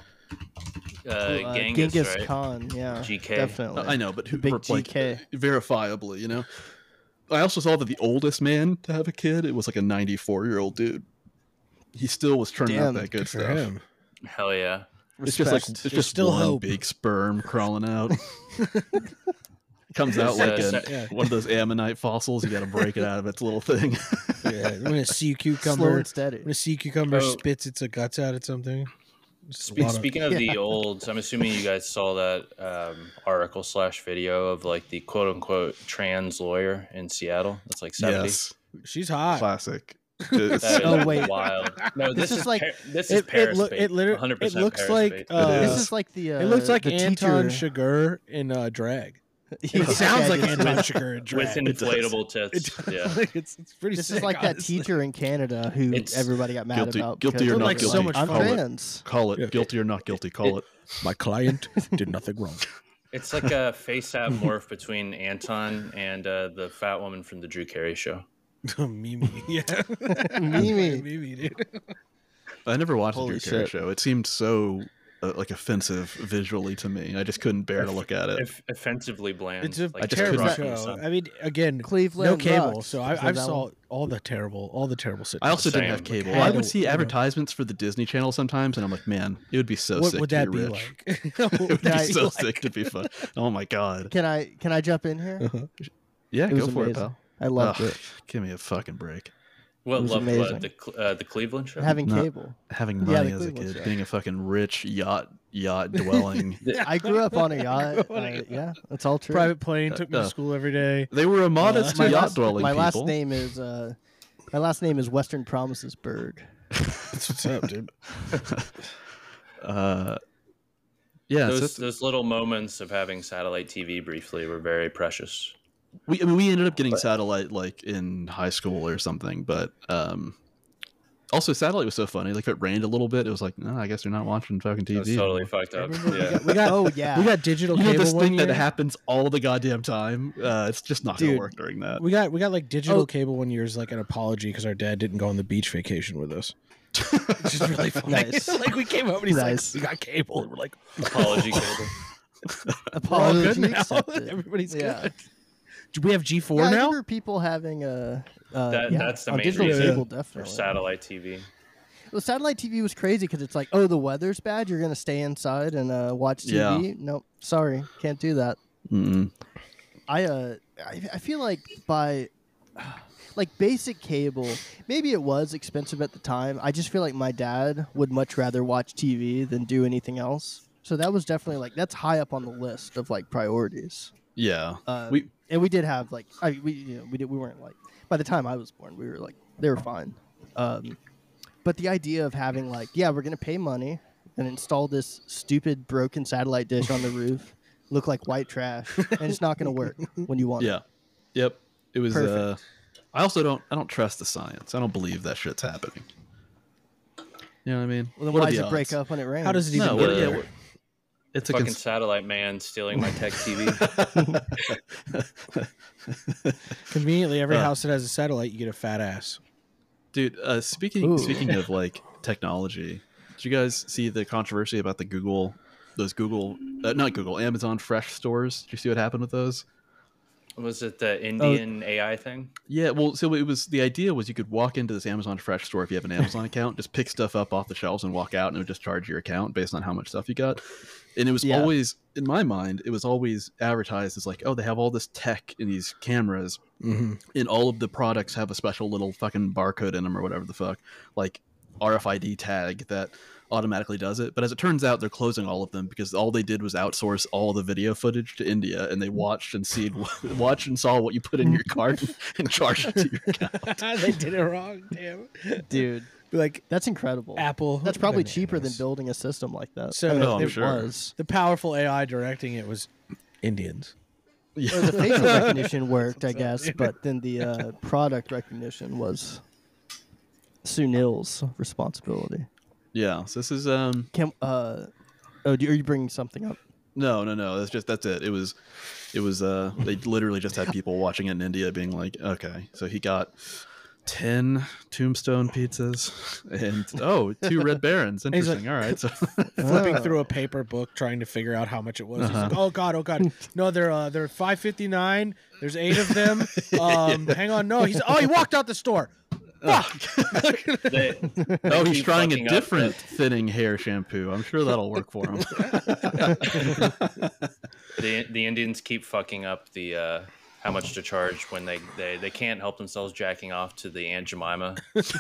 Uh, Uh, Genghis, Genghis right? Khan, yeah, G K. definitely. I know, but who? Big like, G K. verifiably, you know. I also saw that the oldest man to have a kid, it was like a ninety-four year old dude. He still was turning Damn, out that good Good for stuff. him. Hell yeah. It's just like Respect. it's There's just still one hope. big sperm crawling out. Comes out It's, like uh, a, sa- Yeah. one of those ammonite fossils. You got to break it out of its little thing. Yeah, when a sea Slow cucumber, and steady. when a sea cucumber Oh. spits its guts out at something. Just Spe- a lot of- speaking of Yeah. the old, I'm assuming you guys saw that um, article slash video of like the quote unquote trans lawyer in Seattle. That's like seventy. Yes, she's hot. classic. It's- That is Oh, wait. wild. No, this, This is is like- like this It- is it Paris loo- bait. it literally- one hundred it percent looks Paris like, bait. uh, This is. is like the. Uh, It looks like the Anton teacher. Chigurh in uh, drag. Yeah, It sounds like it's Anton like- Chigurh in drag. with It does. inflatable tits. Yeah. it's, it's pretty This sick, is like that honestly. teacher in Canada who It's everybody got mad guilty- about. guilty because or they're not like, guilty. So much I'm I'm fine. trans. Call it Yeah. guilty or not guilty. Call it. My client did nothing wrong. It's like a face app morph between Anton and uh, the fat woman from the Drew Carey show. Mimi, yeah. Mimi. Mimi, dude. I never watched Holy the Drew Carey shit. show. It seemed so uh, like offensive visually to me. I just couldn't bear to look at it. Off- offensively bland. It's a like I just terrible couldn't- rock in the show. sun. I mean, again, Cleveland no cable, rocks. so I, Is I've that saw one? all the terrible, all the terrible sitcoms. I also didn't Same. have cable. Had I to- would see you know. advertisements for the Disney Channel sometimes, and I'm like, man, it would be so What sick would to that be be rich. like? It would Yeah, be I- so like- sick to be fun. Oh my god. Can I can I jump in here? Uh-huh. Yeah, It go was for it, amazing. pal. I loved Ugh, it. Give me a fucking break. What It was loved amazing. what the Cle- uh, the Cleveland show? Having No. cable. Having Yeah, money the as a Cleveland kid, show. being a fucking rich yacht yacht dwelling. I grew up on a yacht. on a uh, yacht. yeah, that's all true. Private plane took me Uh, to school every day. They were a modest my yacht last, dwelling my people. last name is uh, my last name is Western Promises Berg. That's what's up, dude. Uh, yeah, so those, it's- those little moments of having satellite T V briefly were very precious. we I mean we ended up getting satellite like in high school or something, but um, also satellite was so funny. Like if it rained a little bit, it was like, no, I guess you're not watching fucking T V. That's totally anymore." fucked up. Remember we Yeah. got, we got, Oh yeah, we got digital You know cable this one thing year. that happens all the goddamn time. Uh, it's just not gonna Dude. work during that. We got we got like digital Oh. cable one year as like an apology because our dad didn't go on the beach vacation with us. Which is really funny. Nice. Like we came up and he's Nice. like, "We got cable." And we're like, Apology cable. "We're all apology good now. accepted. Everybody's Yeah. good." Do we have G four Yeah, I now? remember people having a. Uh, That- yeah, that's the on main digital reason cable, For definitely. satellite T V. Well, satellite T V was crazy because it's like, oh, the weather's bad. You're gonna stay inside and uh, watch T V. Yeah. Nope, sorry, can't do that. Mm-mm. I uh, I, I feel like by, like basic cable, maybe it was expensive at the time. I just feel like my dad would much rather watch T V than do anything else. So that was definitely like that's high up on the list of like priorities. Yeah, Uh, we and we did have like I we you know we did we weren't like by the time I was born we were like they were fine, um, but the idea of having like yeah we're gonna pay money and install this stupid broken satellite dish on the roof, look like white trash, and it's not gonna work when you want yeah, yep. It was. Uh, Perfect. I also don't. I don't trust the science. I don't believe that shit's happening. You know what I mean? it. Well, then What are why does the it break odds? up when it rains? How does it even No, get what, yeah, there? what, it's a Fucking cons- satellite man stealing my tech T V. Conveniently, every Uh, house that has a satellite, you get a fat ass. Dude, uh, speaking Ooh. speaking of like technology, did you guys see the controversy about the Google, those Google, uh, not Google, Amazon Fresh stores? Did you see what happened with those? Was it the Indian A I thing? Yeah, well, so it was the idea was you could walk into this Amazon Fresh store if you have an Amazon account, just pick stuff up off the shelves and walk out, and it would just charge your account based on how much stuff you got. And it was Yeah. always in my mind, it was always advertised as like, oh, they have all this tech in these cameras, Mm-hmm. and all of the products have a special little fucking barcode in them or whatever the fuck, like R F I D tag that automatically does it. But as it turns out, they're closing all of them because all they did was outsource all the video footage to India, and they watched and see watched and saw what you put in your cart and charged it to your account. They did it wrong. Damn. dude. Like That's incredible. Apple. That's probably cheaper than bananas. building a system like that. So I mean, Oh, I'm it sure. was. The powerful A I directing it was Indians. Yeah. Or the facial recognition worked, I What's up, guess, dude? but then the uh, product recognition was Sunil's responsibility. Yeah, so this is um Can uh, oh, do- are you bringing something up? no no no that's just that's it. It was it was uh they literally just had people watching it in India being like, okay, so he got ten Tombstone pizzas and oh, two Red Barons. He's like- Interesting. All right, so Flipping Oh. through a paper book trying to figure out how much it was. He's Uh-huh. like, "Oh god, oh god, no, they're uh, they're five fifty nine. There's eight of them. Um, hang on, no, he's oh he walked out the store. Fuck. They, oh, he's keep trying a fucking up different thinning hair shampoo. I'm sure that'll work for him. the the Indians keep fucking up the uh, how much to charge when they, they they can't help themselves jacking off to the Aunt Jemima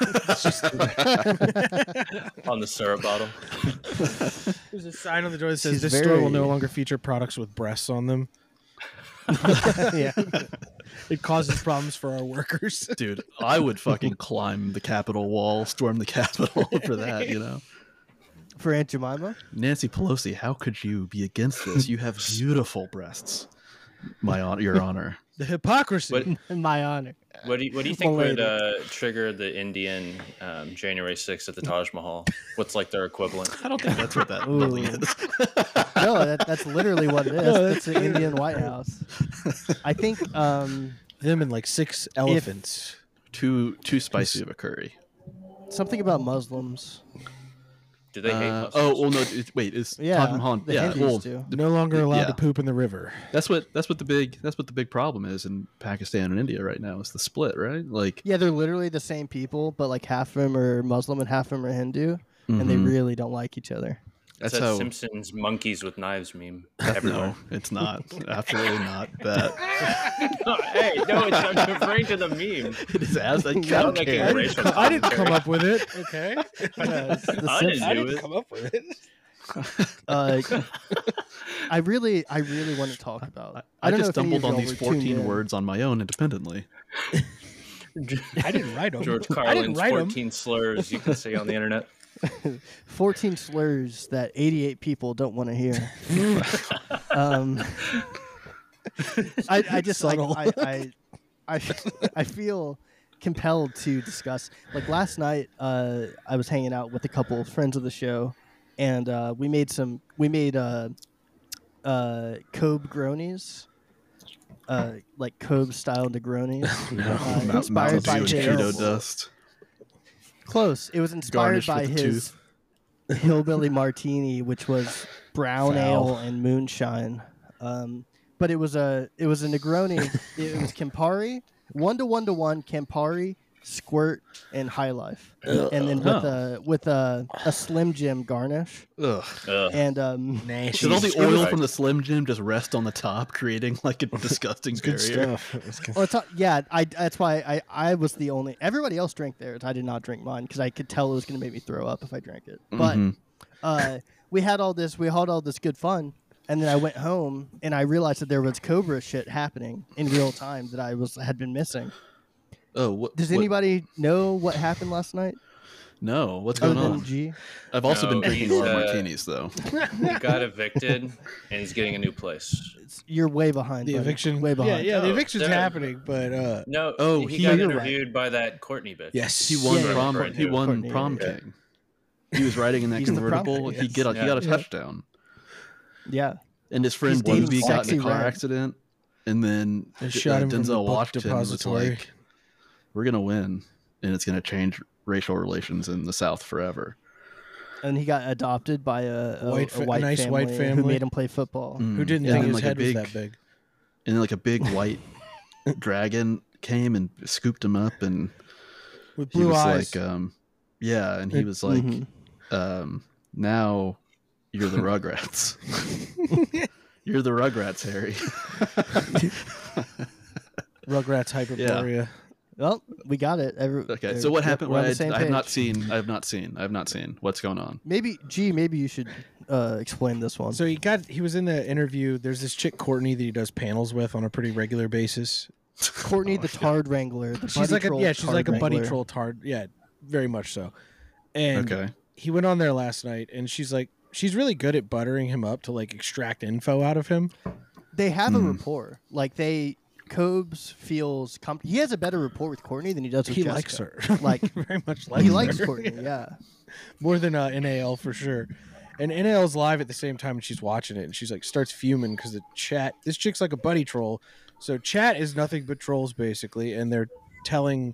on the syrup bottle. There's a sign on the door that says She's this store will very- no longer feature products with breasts on them. yeah. It causes problems for our workers. Dude, I would fucking climb the Capitol wall, storm the Capitol for that, you know? For Aunt Jemima? Nancy Pelosi, how could you be against this? You have beautiful breasts, my hon- your honor. The hypocrisy. What In my honor. what do you, what do you think Well, would lady. uh, trigger the Indian um, January sixth at the Taj Mahal? What's like their equivalent? I don't think that's what that Ooh. building is. No, that, that's literally what it is. No, It's the Indian White House. I think um, Them and like six elephants. Too too spicy of a curry. something about Muslims. Do they hate Uh, Muslims? oh well, no. It, wait, is Yeah, Taj Mahal? the Yeah, Hindus well, do. the- No longer allowed yeah. to poop in the river. That's what that's what the big that's what the big problem is in Pakistan and India right now is the split, right? Like, Yeah, they're literally the same people, but like half of them are Muslim and half of them are Hindu, and they mhm. really don't like each other. It's that's that how. Simpsons monkeys with knives meme No, everywhere. it's not. Absolutely not that. Hey, no, it's I'm referring to the meme. It is as I Sound don't like care. a racial I didn't come commentary. up with it. Okay. Yeah, it's the I didn't Simpsons. I do didn't it. come up with it. Uh, I really, I really want to talk about. I, I I don't just know if any of stumbled on y'all these were tuned fourteen in. words on my own independently. I didn't write them. George I didn't Carlin's write them. fourteen slurs you can see on the internet. fourteen slurs that eighty-eight people don't want to hear. um, I, I just like Subtle. I, I, I, I feel compelled to discuss. Like last night, uh, I was hanging out with a couple of friends of the show, and uh, we made some. We made uh, uh, Kobe Gronies. Uh, like Kobe style Negronis. Uh, Mount- inspired Mountain by Dew and his Cheeto dust. Close. It was inspired Garnished by with a his hillbilly martini, which was brown Foul. ale and moonshine. Um, but it was a it was a Negroni. It was Campari, one to one to one Campari, Squirt, and High Life, and then with Huh. a with a, a Slim Jim garnish. Ugh. Ugh. And um, Nasty. Should all the Jesus oil Christ. from the Slim Jim just rest on the top, creating like a disgusting barrier? well, it's, yeah, I that's why I I was the only. Everybody else drank theirs. I did not drink mine because I could tell it was going to make me throw up if I drank it. But Mhm. uh, we had all this we had all this good fun, and then I went home and I realized that there was Cobra shit happening in real time that I was had been missing. Oh, what, Does what- anybody know what happened last night? No, what's Other going than on? G? I've also No, been drinking he's, a lot of uh, martinis, though. He got evicted and he's getting a new place. It's, you're way behind. The buddy. eviction. Way Yeah, behind. yeah. The No, eviction's they're- happening, but uh, No, Oh, he, he- got You're right. interviewed by that Courtney bitch. yes, He won Yeah, yeah, prom. yeah. He won Courtney, prom yeah. king. He was riding in that He's the prom convertible. king, He yes. get a, Yeah. he got a Yeah. touchdown, Yeah. and his friend He's dating Davey got in Sexy a car Red. accident, and then They D- shot uh, him from the Denzel book Washington was depository. like, "We're gonna win, and it's gonna change racial relations in the South forever." And he got adopted by a, a, White a fa- a white nice family white who family. made him play football. Mm. who didn't And think then, his like, a head big, was that big? And then like a big white dragon came and scooped him up, and With he blue was eyes. like, um, "Yeah," and he was like, Mhm. um, "Now you're the Rugrats. You're the Rugrats, Harry." Rugrats Hyperborea. Well, we got it. Every, Okay, uh, so what yep, happened? we're on I, the same I have not page. seen. I have not seen. I have not seen. What's going on? Maybe, G, maybe you should uh, explain this one. So he got he was in the interview. There's this chick Courtney that he does panels with on a pretty regular basis. Courtney the Tard Wrangler. The She's buddy like a troll yeah, she's Tard like a buddy Wrangler. troll tard. Yeah, very much so. And Okay. he went on there last night, and she's like, she's really good at buttering him up to like extract info out of him. They have a Hmm. rapport. Like they, Cobes feels com- he has a better rapport with Courtney than he does with He Jessica. likes her, Like very much likes he her. likes Courtney. Yeah. more than uh, N A L for sure. And N A L's live at the same time, and she's watching it, and she's like starts fuming because the chat. This chick's like a buddy troll, so chat is nothing but trolls basically, and they're telling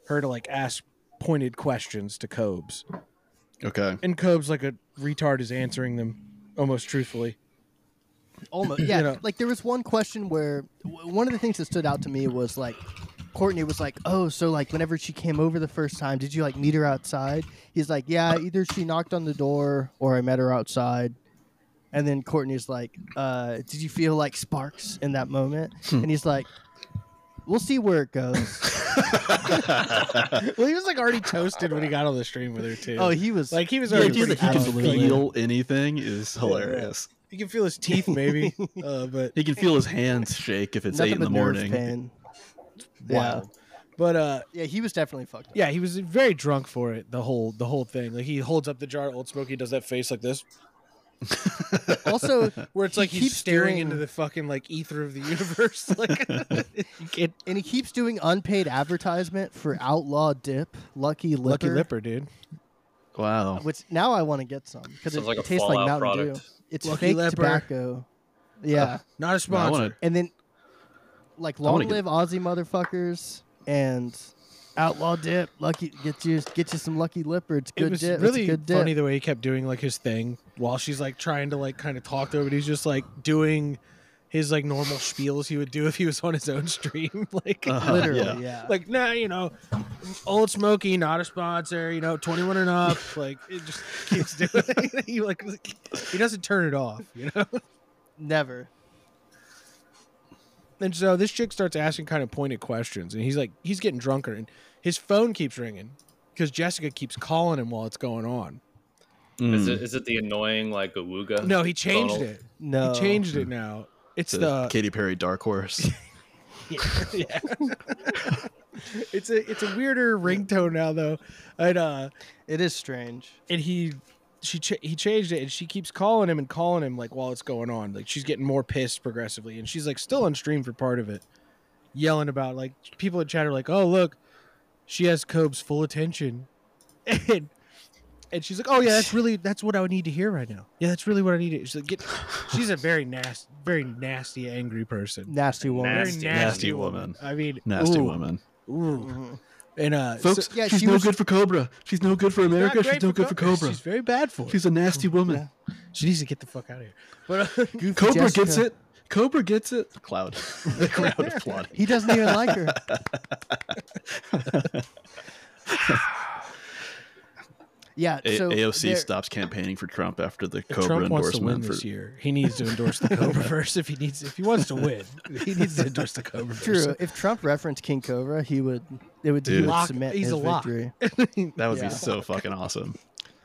her to like ask pointed questions to Cobes. Okay. And Cobes, like a retard, is answering them almost truthfully. Almost, yeah. You know. Like there was one question where w- one of the things that stood out to me was like Courtney was like, "Oh, so like whenever she came over the first time, did you like meet her outside?" He's like, "Yeah, either she knocked on the door or I met her outside." And then Courtney's like, uh, "Did you feel like sparks in that moment?" And he's like, "We'll see where it goes." Well, he was like already toasted when he got on the stream with her too. Oh, he was like he was The already idea that pretty he can Absolutely. feel anything is hilarious. You can feel his teeth, maybe, uh, but He can feel his hands shake if it's nothing eight in the but nerve morning. pain. Yeah, wow. But uh, yeah, he was definitely fucked up. yeah, he was very drunk for it. The whole the whole thing. Like he holds up the jar of Old Smoky, does that face like this, Also, where it's he like he's keeps staring doing- into the fucking like ether of the universe. Like you can't. and he keeps doing unpaid advertisement for Outlaw Dip, Lucky Lipper. Lucky Lipper, dude. Wow. Which now I want to get some because it, Sounds like it a tastes like Fallout Mountain product. Dew. It's Lucky fake Leopard. tobacco. Yeah, Not a I sponsor. wanna- and then like I wanna long get- live Aussie motherfuckers and Outlaw Dip. Lucky get you get you some Lucky Lipper. It's good It was dip. really it's a good dip. funny the way he kept doing like his thing while she's like trying to like kind of talk to him, but he's just like doing his like normal spiels he would do if he was on his own stream. Like Uh-huh, Literally, yeah. yeah. like nah, you know, Old Smoky, not a sponsor, you know, twenty-one and up. Like it just keeps doing he like he doesn't turn it off, you know? Never. And so this chick starts asking kind of pointed questions, and he's like, he's getting drunker, and his phone keeps ringing because Jessica keeps calling him while it's going on. Is Mm. it is it the annoying like Awooga? No, he changed Phone? it. No. He changed it now. It's It's a the Katy Perry Dark Horse. yeah. yeah. it's a it's a weirder ringtone now though, and uh, It is strange. and he she ch- he changed it, and she keeps calling him and calling him like while it's going on. Like she's getting more pissed progressively, and she's like still on stream for part of it, yelling about like people in chat are like, oh look, she has Cobe's full attention, and and she's like, oh yeah, that's really that's what I would need to hear right now. Yeah, that's really what I need to. She's like, get. She's a very nasty, very nasty, angry person. Nasty woman. Very Nasty. nasty, Nasty woman. woman. I mean, Nasty ooh, woman. Ooh. Mhm. And uh, Folks, so- Yeah, she's she no was- good for Cobra. She's no good for America. not She's great no good for Cobra. She's very bad for it. She's a nasty woman. Yeah. She needs to get the fuck out of here. But uh, Goofy Cobra Jessica. gets it. Cobra gets it. The cloud. The crowd applauding. He doesn't even like her. Yeah, A- so AOC there- stops campaigning for Trump after the if Cobra Trump wants to win endorsement. this For, year, he needs to endorse the Cobra first. If he needs, if he wants to win, he needs to endorse the Cobra first. True. If Trump referenced King Cobra, he would. It would, he Dude. would Lock- cement he's his a lock. victory. that would Yeah. be so fucking awesome.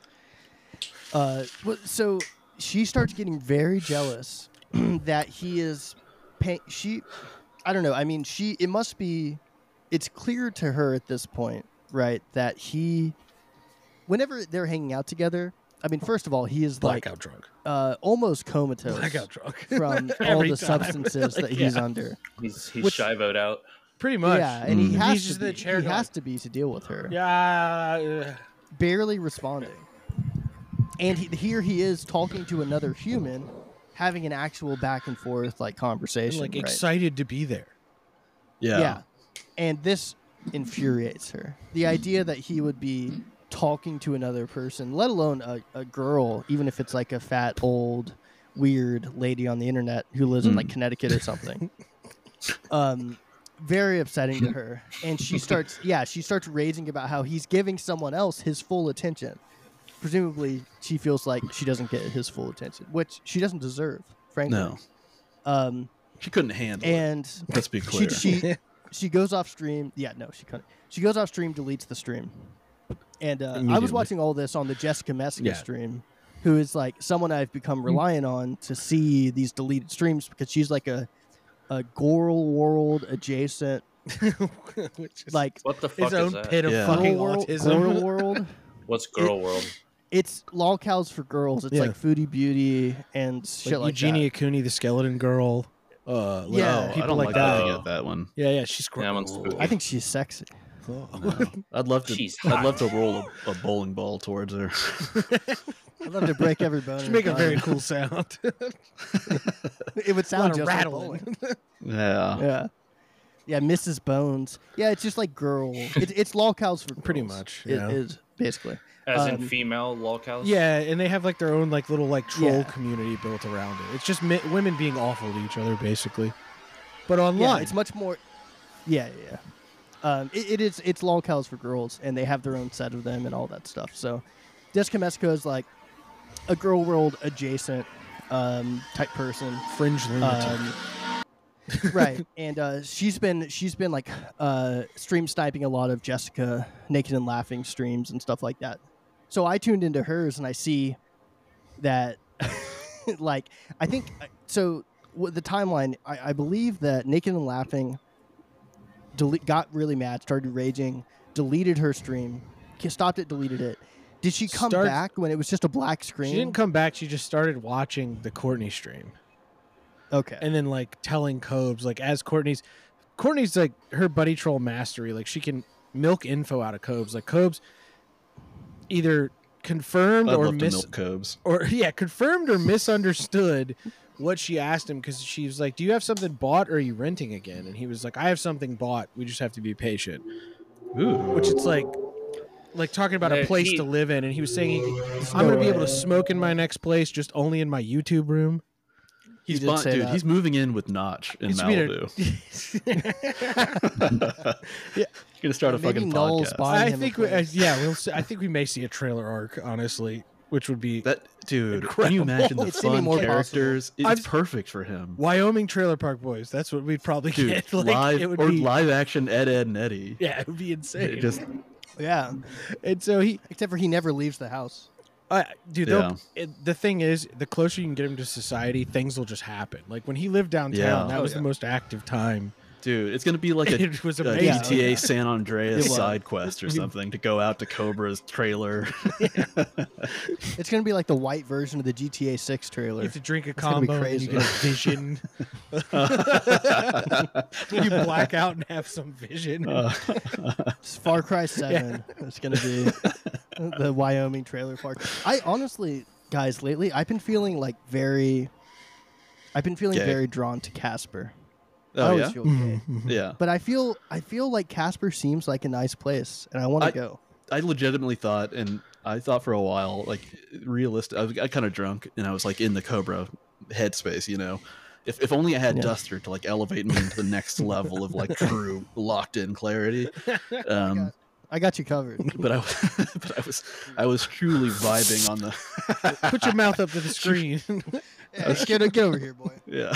Uh, well, so she starts getting very jealous that he is. Pay- she, I don't know. I mean, she. It must be. It's clear to her at this point, right, that he. Whenever they're hanging out together, I mean, first of all, he is like Blackout drunk. uh, almost comatose Blackout drunk. from all Every the time. substances Like, that he's yeah. under. He's he's Which- shivoed out. Pretty much. Yeah, and he Mm. has He's to just be. the chair he dog. has to be to deal with her. Yeah. uh, Barely responding. And he, here he is talking to another human, having an actual back and forth like and, conversation. like right? excited to be there. Yeah. Yeah. And this infuriates her. The idea that he would be talking to another person, let alone a, a girl, even if it's like a fat, old, weird lady on the internet who lives in like Connecticut or something. Um, very upsetting to her. And she starts, yeah, she starts raging about how he's giving someone else his full attention. Presumably, she feels like she doesn't get his full attention, which she doesn't deserve, frankly. No. Um, She couldn't handle it. and Let's be she, clear. she she goes off stream. Yeah, no, she couldn't. She goes off stream, deletes the stream. And uh, I was Immediately. watching all this on the Jessica Messica Yeah. stream, who is like someone I've become reliant on to see these deleted streams because she's like a a Goral World adjacent, Which is like What the fuck his is own that? pit of Yeah. fucking Goral World. autism. Goral World. What's Girl World? It's lolcows for girls. It's Yeah. like Foodie Beauty and shit like like Eugenia that. Cooney, the skeleton girl. Uh, like, Yeah. Oh, I people don't like, like that. looking at that one. Yeah, yeah, she's Yeah, I'm on great. spooky. I think she's sexy. Oh. No. I'd love to. She's I'd hot. love to roll a, a bowling ball towards her. I'd love to break every bone. She'd in make her a very body. cool sound. It would A sound lot of just like rattling. bowling. Yeah. Yeah. Yeah, Missus Bones. Yeah, it's just like girl. It, it's lolcows for Pretty girls. much, It yeah. is basically. As in Um, female lolcows. Yeah, and they have like their own like little like troll Yeah. community built around it. It's just mi- women being awful to each other, basically. But online, Yeah, it's much more. Yeah, yeah. yeah. Um, it, it is. It's lolcows for girls, and they have their own set of them and all that stuff. So, Jessica Mexico is like a girl world adjacent um, type person. fringe lunatic. Um, right, and uh, she's been she's been like uh, stream sniping a lot of Jessica Naked and Laughing streams and stuff like that. So I tuned into hers and I see that, like, I think so. With the timeline, I, I believe that Naked and Laughing delete, got really mad, started raging, deleted her stream, stopped it, deleted it. Did she come Start- back when it was just a black screen? She didn't come back. She just started watching the Courtney stream. Okay. And then like telling Cobes, like as Courtney's Courtney's like her buddy troll mastery, like she can milk info out of Cobes. Like Cobes either confirmed I'd or love to mis milk Cobes. or yeah, confirmed or misunderstood what she asked him, because she was like, do you have something bought or are you renting again? And he was like, I have something bought. We just have to be patient. Ooh. Which it's like like talking about a Uh, place he- to live in, and he was saying he, There's I'm no gonna be able way. to smoke in my next place, just only in my YouTube room. He's did bought, say dude. that. He's moving in with Notch in It's been a- Malibu. You're gonna start a Maybe fucking Noel's podcast. buying I him a think we, uh, place. yeah, we'll see, I think we may see a trailer arc, honestly, which would be That dude, can you imagine the It's any fun more characters? It's I've- perfect for him. Wyoming Trailer Park Boys. That's what we'd probably Dude, get. Like, live it would or be, live action Ed, Ed, and Eddie. yeah, it would be insane. It just Yeah. And so he, Except for he never leaves the house. uh, dude, Yeah. they'll- it, the thing is, the closer you can get him to society, things will just happen. Like when he lived downtown, Yeah. that Oh, was yeah. the most active time. dude, it's gonna be like a, It was a amazing. G T A Yeah. San Andreas It was. side quest or something to go out to Cobra's trailer. It's gonna be like the white version of the G T A six trailer. You have to drink a It's gonna be combo, and then you crazy. get a vision. You black out and have some vision. Uh, It's Far Cry seven. It's gonna be the Wyoming trailer park. I honestly, guys, lately I've been feeling like very. I've been feeling Gay. very drawn to Casper. I oh always yeah, feel gay. yeah. But I feel I feel like Casper seems like a nice place, and I want I- to go. I legitimately thought, and I thought for a while, like realistic. I was I kind of drunk, and I was like in the Cobra headspace, you know. If if only I had Yeah. Duster to like elevate me into the next level of like true locked in clarity. Um, I got you covered. but I but I was I was truly vibing on the Put your mouth up to the screen. Yeah, get, get over here, boy. yeah.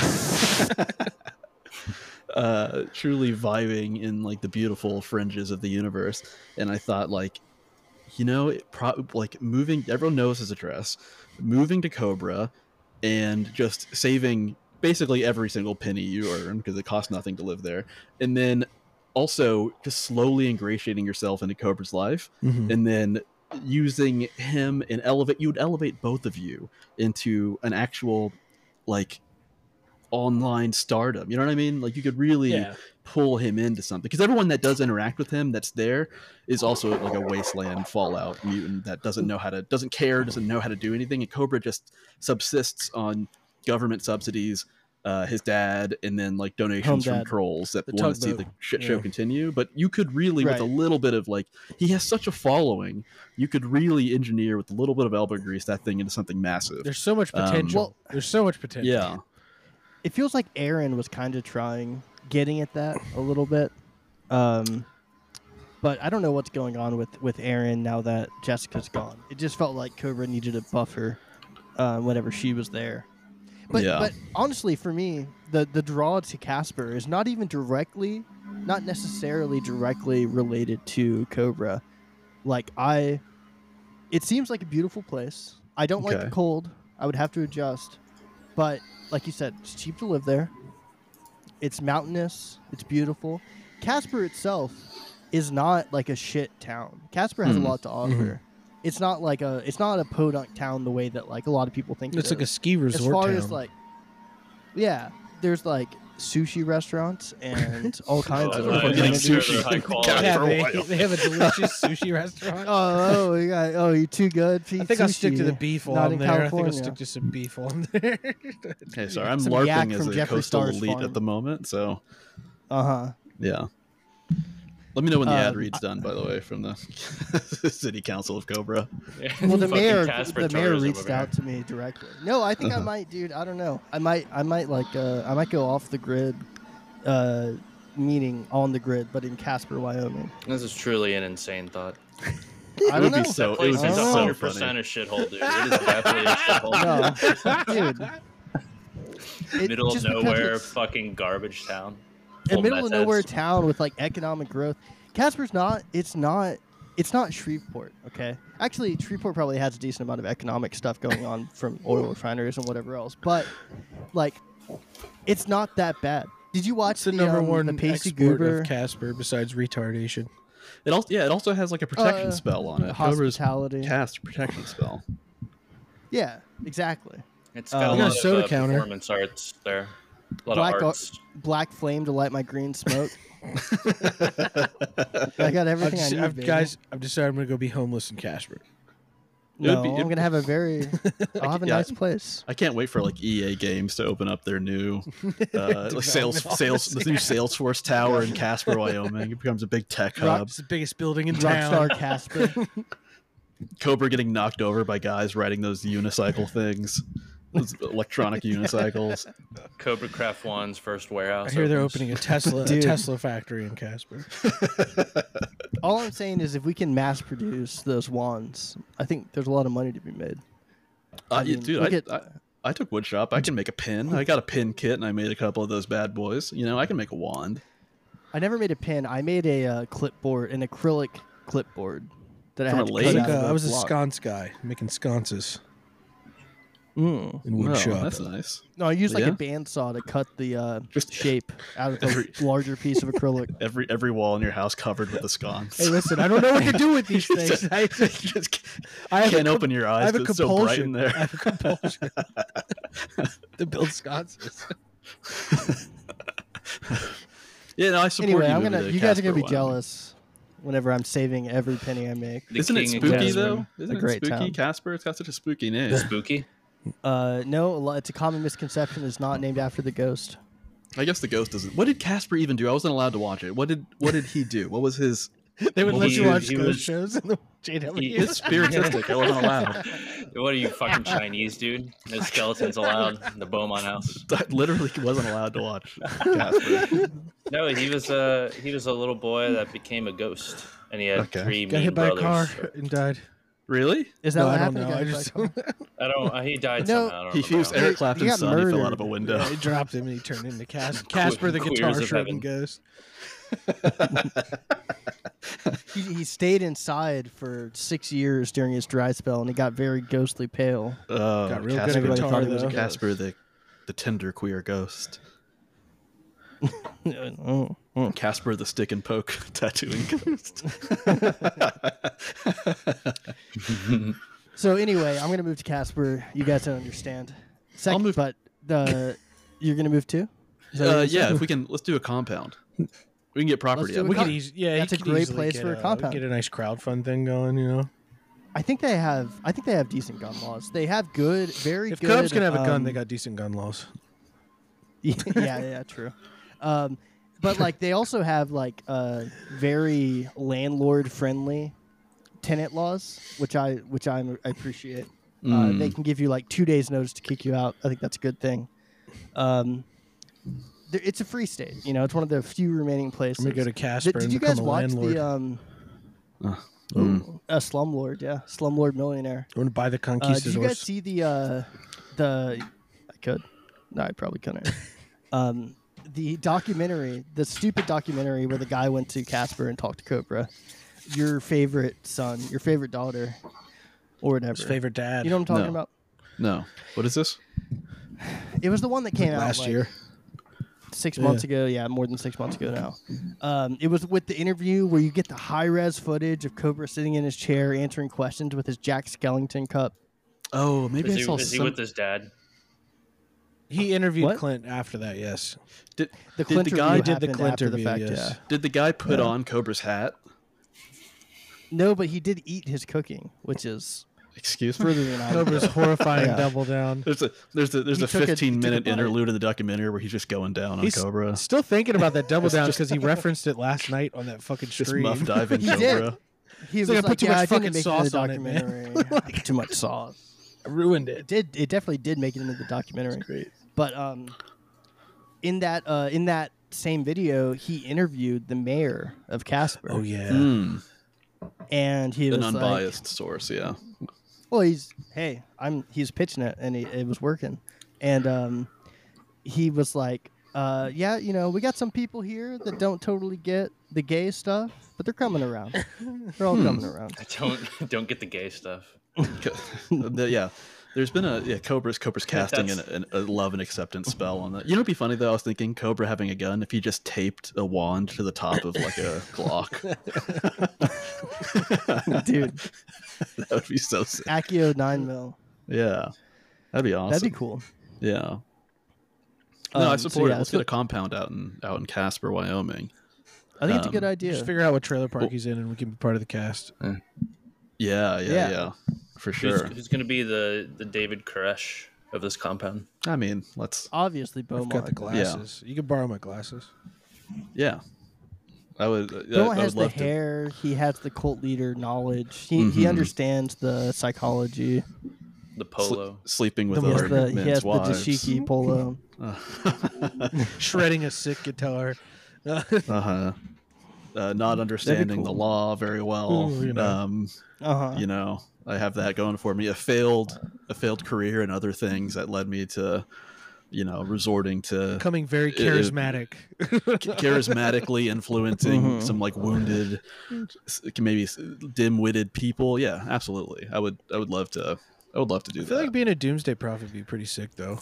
uh truly vibing in like the beautiful fringes of the universe, and I thought like, you know, it pro- like moving, everyone knows his address, moving to Cobra and just saving basically every single penny you earn because it costs nothing to live there, and then also just slowly ingratiating yourself into Cobra's life, and then using him and elevate you would elevate both of you into an actual like online stardom, you know what I mean? Like you could really Yeah. pull him into something, because everyone that does interact with him that's there is also like a wasteland Fallout mutant that doesn't know how to doesn't care, doesn't know how to do anything, and Cobra just subsists on government subsidies, uh his dad, and then like Home donations from dad. trolls that The want to see the tugboat. shit show Yeah. continue. But you could really, with a Right. little bit of like, he has such a following, you could really engineer with a little bit of elbow grease that thing into something massive. There's so much Um, potential. Well- There's so much potential. Yeah. It feels like Aaron was kind of trying, getting at that a little bit. Um, but I don't know what's going on with, with Aaron now that Jessica's gone. It just felt like Cobra needed a buffer uh, whenever she was there. But Yeah. but honestly, for me, the, the draw to Casper is not even directly, not necessarily directly related to Cobra. Like, I, it seems like a beautiful place. I don't like Okay. the cold. I would have to adjust. But like you said, it's cheap to live there. It's mountainous. It's beautiful. Casper itself is not like a shit town. Casper has Hmm. a lot to offer. It's not like a it's not a podunk town the way that like a lot of people think It's it like a is. ski resort As far town. as like, yeah, there's like sushi restaurants and all kinds Oh, of I- I getting think they're sushi. high quality. Yeah, yeah, for a they, while. they have a delicious sushi restaurant. Oh, oh, you got, oh, you're too good. to I eat think I'll stick to sushi. the beef while Not I'm in there. I think California. I'll stick to some beef while I'm there. Hey, sorry, I'm Some yak LARPing as from a Jeffree coastal Star's elite farm. at the moment, so Uh huh. Yeah. Let me know when the ad Um, read's done, by the way, from the City Council of Cobra. Well, the Fucking mayor, Casper the mayor tourism reached over here. out to me directly. No, I think I might, dude. I don't know. I might, I might like, uh, I might go off the grid, uh, meaning on the grid, but in Casper, Wyoming. This is truly an insane thought. I It don't would be know. so. That It place would be is so one hundred percent funny. a shithole, dude. It is definitely a shithole. No, dude. It- Middle of just because nowhere, it's fucking garbage town. a Full middle of meth nowhere heads. town with like economic growth. Casper's not. It's not. It's not Shreveport. Okay. Actually, Shreveport probably has a decent amount of economic stuff going on from oil refineries and whatever else. But like, it's not that bad. Did you watch It's the number um, one the Pacey export Goober of Casper besides retardation. It also, yeah, it also has like a protection Uh, spell on it. Cobra's hospitality? cast protection spell. Yeah, exactly. It's Uh, got we a got lot a of soda uh, counter. performance arts there. A lot Black of ar- arts. Black flame to light my green smoke. I got I've, everything I just- need, I've- baby. guys, I've decided I'm gonna go be homeless in Casper. It would No, be- I'm it- gonna have a very. I'll have a Yeah. nice place. I can't wait for like E A Games to open up their new uh, like sales Development sales the new Salesforce tower in Casper, Wyoming. It becomes a big tech hub. It's the biggest building in Rockstar town. Casper. Cobra getting knocked over by guys riding those unicycle things, those electronic unicycles. Cobra Craft One's first warehouse. I hear they're opens. opening a Tesla, a Dude. Tesla factory in Casper. All I'm saying is, if we can mass produce those wands, I think there's a lot of money to be made. Uh, I yeah, mean, dude, look I, at- I, I took wood shop. I can make a pin. I got a pin kit, and I made a couple of those bad boys. You know, I can make a wand. I never made a pin. I made a uh, clipboard, an acrylic clipboard that From I a had to lake? cut Like, out uh, of I was a block. sconce guy, making sconces Mm. in wood Oh, shop. that's nice. No, I used like Yeah? a bandsaw to cut the uh, Just- shape out of the Every- larger piece of acrylic. Every every wall in your house covered with a sconce. Hey, listen, I don't know what to do with these things. I, Just I have can't a, open your I eyes have a because it's so bright in compulsion. there. I have a compulsion to build sconces. Yeah, no, I support Anyway, you. I'm moving gonna. to You guys are Casper, gonna be Wyoming. jealous whenever I'm saving every penny I make. The Isn't it king of spooky Casper. though? Isn't A it great spooky, town. Casper? It's got such a spooky name. Spooky. Uh, no, a lo- it's a common misconception. It's not named after the ghost. I guess the ghost doesn't. What did Casper even do? I wasn't allowed to watch it. What did What did he do? What was his? They would Well, let he- you watch he ghost was- shows in the J W. He- It's spiritistic. I wasn't allowed. What are you, fucking Chinese, dude? No skeletons allowed in the Beaumont house. I literally wasn't allowed to watch Casper. No, he was a he was a little boy that became a ghost, and he had Okay. three Got mean hit by a car brothers. and died. Really? Is that No, what I don't happened? know. He I got just hit by a car? I don't. uh, He died No, somehow. I don't He remember used how. Eric He Clapton's got son. He fell out of murdered. a window. Yeah, he dropped him and he turned into Cas- Casper the Queers guitar of shredding heaven. ghost. He, he stayed inside for six years during his dry spell, and he got very ghostly pale. Oh, Got real good Casper, at Everybody guitar thought he was a though. ghost. Casper the the tender queer ghost. Oh, oh. Casper the stick and poke tattooing ghost. So anyway, I'm gonna move to Casper. You guys don't understand. Second, move- but the you're gonna move too. Is that what uh, you said? yeah, if we can, let's do a compound. We can get property. do up a We there. could com- eas- yeah, That's you a could great easily place get for a compound. Get a nice crowdfund thing going, you know. I think they have. I think they have decent gun laws. They have good, very If good. Cubs can have a gun, um, they got decent gun laws. yeah, yeah, true. Um, but like they also have like uh, very landlord friendly tenant laws, which I which I'm, I appreciate. Uh, Mm. they can give you like two days notice to kick you out. I think that's a good thing. Um, there- it's a free state. You know, it's one of the few remaining places. I'm gonna go to Did, Casper did and you become guys a watch landlord. the um, Mm. a slumlord? Yeah, slumlord millionaire. I want to buy the Uh, did you conquistadors. guys see the uh, the? I could. No, I probably couldn't. um, the documentary, the stupid documentary where the guy went to Casper and talked to Cobra. Your favorite son, your favorite daughter, or whatever. His favorite dad. You know what I'm talking No. about? No. What is this? It was the one that came out last like, year. six Yeah. months ago. Yeah, more than six months ago now. Um, it was with the interview where you get the high res footage of Cobra sitting in his chair answering questions with his Jack Skellington cup. Oh, maybe Is I he, saw is he some. with his dad? He interviewed What? Clint after that. Yes, Did, The did Clint the guy review did the happened Clint after the review, fact. yes. Yeah. did the guy put Yeah. on Cobra's hat? No, but he did eat his cooking, which is Excuse me. further than I Cobra's would. horrifying Yeah. double down. There's a there's a there's He a took a- he fifteen took a minute bite. interlude in the documentary where he's just going down on He's Cobra. still thinking about that double It's down just- because he referenced it last night on that fucking Just stream. muff diving He Cobra. did. He He's was like, like, "I put too yeah, much I didn't fucking make it in sauce the on it, man." documentary. I put too much sauce. I ruined It it. did. It definitely did make it into the documentary. Great. But um, in that uh, in that same video, he interviewed the mayor of Casper. Oh yeah. Mm, And he an was like, unbiased source, yeah. well, he's hey, I'm he's pitching it, and he, it was working, and um, he was like, uh, yeah, you know, we got some people here that don't totally get the gay stuff, but they're coming around. They're all coming around. Don't don't get the gay stuff. The- yeah. There's been a yeah Cobra's Cobra's casting an, That's- an, a love and acceptance spell on that. You know, it'd be funny though. I was thinking Cobra having a gun if he just taped a wand to the top of like a Glock. Dude, That would be so sick. Accio nine mil. Yeah, that'd be awesome. That'd be cool. Yeah. No, I Um, so support yeah, it. Let's so- get a compound out in out in Casper, Wyoming. I think it's a Um, good idea. Just figure out what trailer park Well- he's in, and we can be part of the cast. Yeah, yeah, Yeah. yeah, for Who's, sure. who's going to be the the David Koresh of this compound? I mean, let's. Obviously, I've Beaumont. got the glasses. You can borrow my glasses. Yeah, I would. Uh, Beaumont I has would the love to. hair. He has the cult leader knowledge. He he Mhm. understands the psychology. The Sle- polo. sleeping with The He has other the, he men's has the wives. dashiki polo. Shredding a sick guitar. uh-huh. Uh, not understanding the cool. law very well. Ooh, you know. Um, Uh huh. you know, I have that going for me. A failed, a failed career and other things that led me to, you know, resorting to Becoming very Uh, charismatic. charismatically influencing Mhm. some like wounded, s- maybe s- dim-witted people. Yeah, absolutely. I would, I would love to. I would love to do I feel that. like being a doomsday prophet would be pretty sick, though.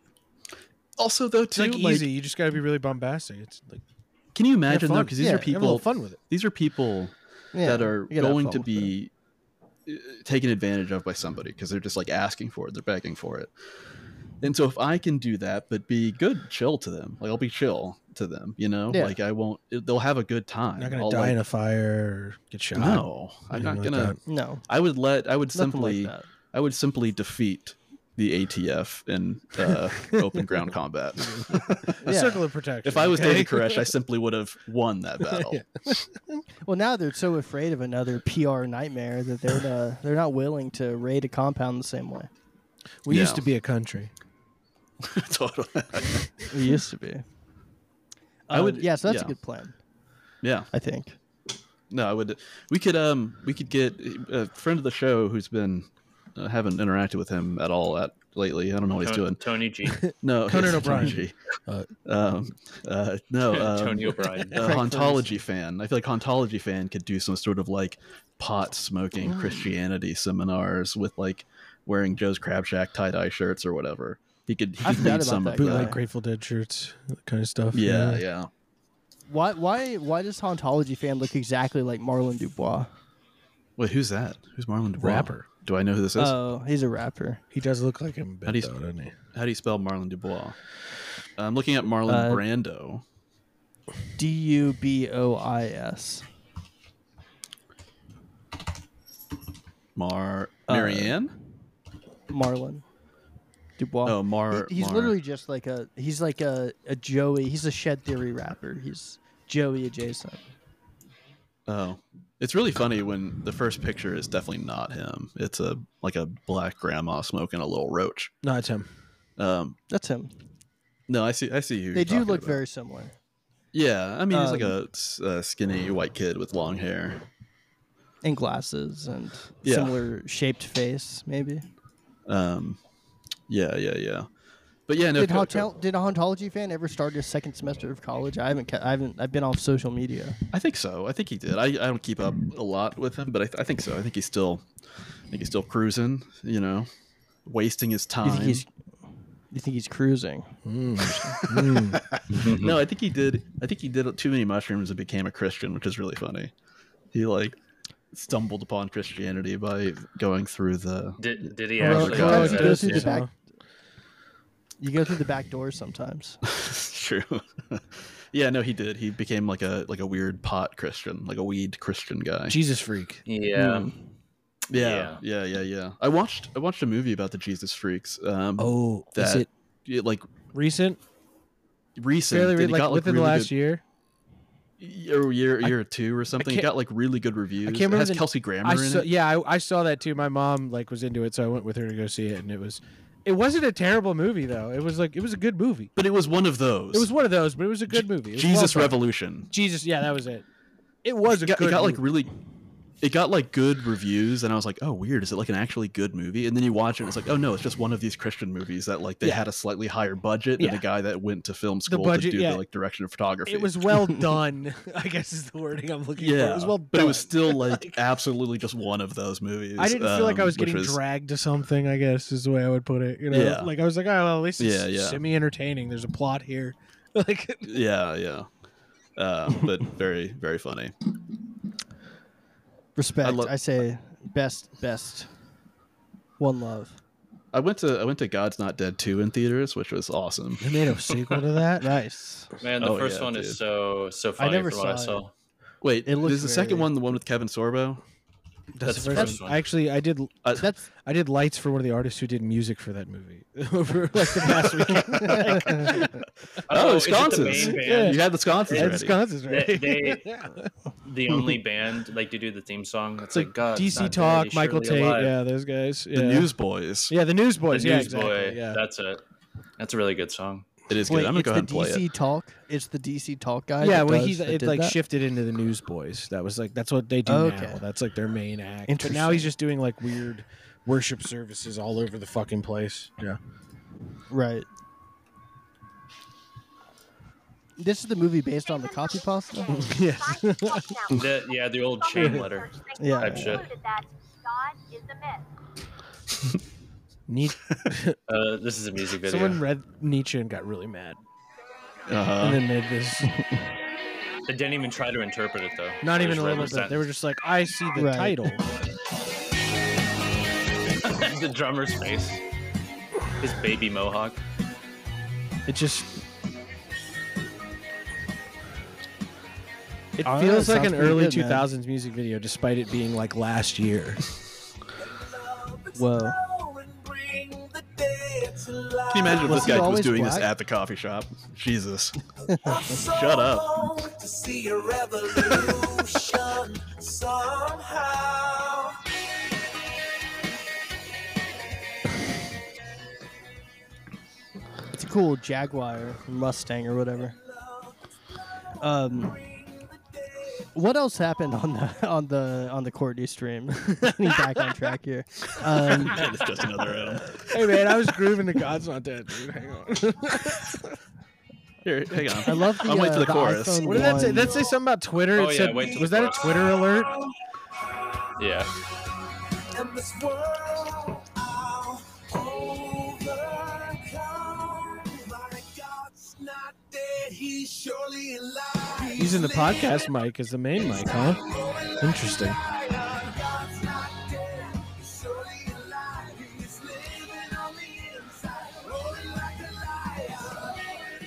also, though, It's too, like like, easy. You just got to be really bombastic. It's like can you have imagine though? fun. Because these Yeah, are have a little people. fun with it. These are people Yeah, that are you gotta have going fun to with it. be uh, taken advantage of by somebody because they're just like asking for it, they're begging for it. And so if I can do that, but be good, chill to them, like I'll be chill to them, you know, Yeah. like I won't. it- They'll have a good time. Not gonna I'll, die like, in a fire or get shot. No, I'm Anything not like gonna. that. No, I would let. I would nothing simply. like that. I would simply defeat the A T F in uh, open ground combat. A Yeah. circle of protection. If I was okay? David Koresh, I simply would have won that battle. Well, now they're so afraid of another P R nightmare that they're uh, they're not willing to raid a compound the same way. we used Yeah. to be a country. Totally. We used to be. I Um, would- Yeah, so that's yeah. a good plan. Yeah. I think. No, I would. We could. Um. We could get a friend of the show who's been. I haven't interacted with him at all at lately. I don't know what he's Ton- doing. Tony G. No, Conan it's O'Brien. Tony G. Uh, um, uh, no, um, Tony O'Brien. a Craig hauntology fan. I feel like hauntology fan could do some sort of like pot smoking Christianity seminars with like wearing Joe's Crab Shack tie dye shirts or whatever. He could. He I could forgot lead about some that of guy. bootleg that. Grateful Dead shirts, that kind of stuff. Yeah, yeah. Why why why does Hauntology fan look exactly like Marlon Dubois? Wait, who's that? Who's Marlon Dubois? Rapper. Do I know who this is? Oh, he's a rapper. He does look like him, a How do bit, you- though, doesn't he? How do you spell Marlon Dubois? I'm looking at Marlon Uh, Brando. D U B O I S. Mar uh, Marianne? Marlon Dubois. oh, Mar. He- he's Mar- literally just like a he's like a, a Joey. He's a Shed Theory rapper. He's Joey adjacent. Oh, it's really funny when the first picture is definitely not him. It's a like a black grandma smoking a little roach. No, it's him. Um, That's him. no, I see. I see who They you're do talking look about. very similar. Yeah, I mean, he's like Um, a, s- a skinny white kid with long hair. And glasses and Yeah. similar shaped face, maybe. Um, yeah, yeah, yeah. But yeah, no. did, co- Hauntol- did a Hauntology fan ever start his second semester of college? I haven't. ca- I haven't. I've been off social media. I think so. I think he did. I, I don't keep up a lot with him, but I, th- I think so. I think he's still, I think he's still cruising. You know, wasting his time. You think he's? You think he's cruising? Mm. Mm. No, I think he did. I think he did too many mushrooms and became a Christian, which is really funny. He like stumbled upon Christianity by going through the. Did, did he Well, actually? well, uh, you go does, through the yeah. back. You go through the back door sometimes. It's true. Yeah, no, he did. He became like a like a weird pot Christian, like a weed Christian guy. Jesus freak. Yeah. Mm. Yeah, yeah, yeah, yeah. I watched I watched a movie about the Jesus Freaks. Um, Oh, is that it it, like recent? recent, Fairly and re- it like got, within really the last good, year. year, year, I- year or two or something. It can't- got like really good reviews. can't It remember has the- Kelsey Grammer I in saw, it. yeah, I, I saw that too. My mom like was into it, so I went with her to go see it, and it was, it wasn't a terrible movie though. It was like it was a good movie. But it was one of those. It was one of those, but it was a good Je- movie. It was Jesus well done. Revolution. Jesus, yeah, that was it. It was a It got, good. it got like movie. really, it got like good reviews, and I was like, oh, weird. Is it like an actually good movie? And then you watch it, and it's like, oh no, it's just one of these Christian movies that like they Yeah. had a slightly higher budget Yeah. and a guy that went to film school budget, to do yeah. the like direction of photography. It was well done. I guess is the wording I'm looking for. yeah, It was well done. but it was still like absolutely just one of those movies. I didn't feel like I um, was which getting dragged to something. I guess is the way I would put it. You know, Yeah. like I was like, oh, well, at least it's Yeah, yeah. semi-entertaining. There's a plot here. Like, Yeah, yeah. Uh, but very, very funny. Respect. I, I lo- say best, best. One Love. I went to I went to God's Not Dead two in theaters, which was awesome. they made a sequel to that. Nice. Man, the Oh, first yeah, one dude. is so so funny never from what I saw it. saw. Wait, It looks is the second very- one the one with Kevin Sorbo? That's, That's the the first first one. one. Actually, I did. Uh, That's I did lights for one of the artists who did music for that movie over like the past weekend. Oh, is it the Wisconsin's. main Yeah. band? You had the Wisconsin's Yeah, ready. Wisconsin's right. They- they- Yeah. The only band like to do the theme song. It's It's like like God. D C Talk, Michael Tate. Yeah, those guys. Yeah. The Newsboys. Yeah, the Newsboys. The yeah, Newsboy. exactly. Yeah. That's it. That's a really good song. It is good. wait. I'm gonna It's go the ahead and play D C it. Talk. It's the D C Talk guy. yeah, that well, does- he's that it did like that? shifted into the Newsboys. That was like that's what they do Okay. now. That's like their main act. But now Interesting. he's just doing like weird worship services all over the fucking place. Yeah. Right. This is the movie based on the copy pasta. Yes. The, yeah, the old chain letter. Yeah. Type shit. That God is a myth. Nietzsche. Uh, this is a music video. Someone read Nietzsche and got really mad, Uh-huh. and then made this. They didn't even try to interpret it though. Not They even a just read little the bit. They were just like, I see the Right. title. sentence. The drummer's face. His baby mohawk. It just. It Oh, feels that like an sounds pretty early good, man. two thousands music video, despite it being like last year. Whoa. Can you imagine if Was this he guy was always doing black? this at the coffee shop? Jesus. Shut up. To see a revolution somehow. It's a cool Jaguar Mustang or whatever. Um, what else happened on the on the on the Courtney stream? Getting back on track here. Um, That is just another item. Hey man, I was grooving to God's Not Dead, dude. Hang on. Here, hang on. I love the. I'll wait uh, for the chorus. iPhone What did that say? one. That say something about Twitter? Oh, it yeah, said, wait till was the that a chorus. Twitter alert? Yeah. And this world I'll overcome. My God's not dead, he's surely alive. Using the podcast mic as the main mic, huh? Interesting. God's not dead, he's surely alive. He's living on the inside, rolling like a lion.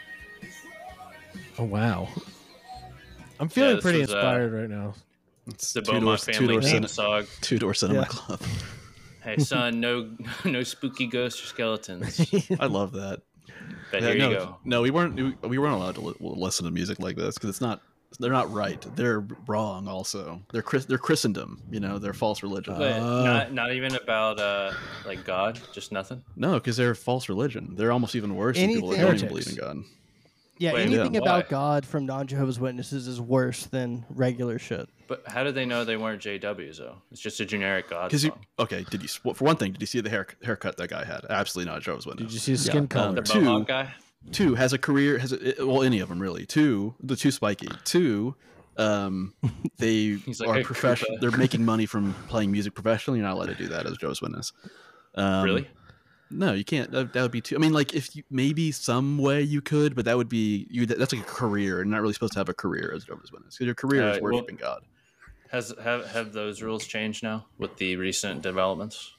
Oh wow. I'm feeling this pretty was, uh, inspired right now. It's The two Beaumont door, two family door, theme cinema, song. two door cinema Yeah. club. Hey son, no no spooky ghosts or skeletons. I love that. But Yeah, here no, you go. No, we weren't. We, we weren't allowed to li- listen to music like this because it's not. They're not right. They're wrong. Also, they're Chris, they're Christendom. You know, they're false religion. But Oh. not not even about uh like God, just nothing. no, because they're false religion. They're almost even worse than people that Anything- don't even Heretics. believe in God. Yeah, Wait, anything yeah. about Why? God from non-Jehovah's Witnesses is worse than regular shit. But how did they know they weren't J Ws though? It's just a generic God Because you song. okay? Did you well, for one thing? Did you see the hair, haircut that guy had? Absolutely not a Jehovah's Witness. Did you see his skin Yeah. color? The two- mohawk guy. Two has a career. Has a, well, any of them really. Two, the two spiky. Two, um, they He's like are a professional. Koopa. They're making money from playing music professionally. You're not allowed to do that as a Jehovah's Witness. Um, Really? No, you can't. That, that would be too. I mean, like if you maybe some way you could, but that would be you. That's like a career. You're not really supposed to have a career as a Jehovah's Witness because your career is Alright, well- worshiping God. Has have have those rules changed now with the recent developments?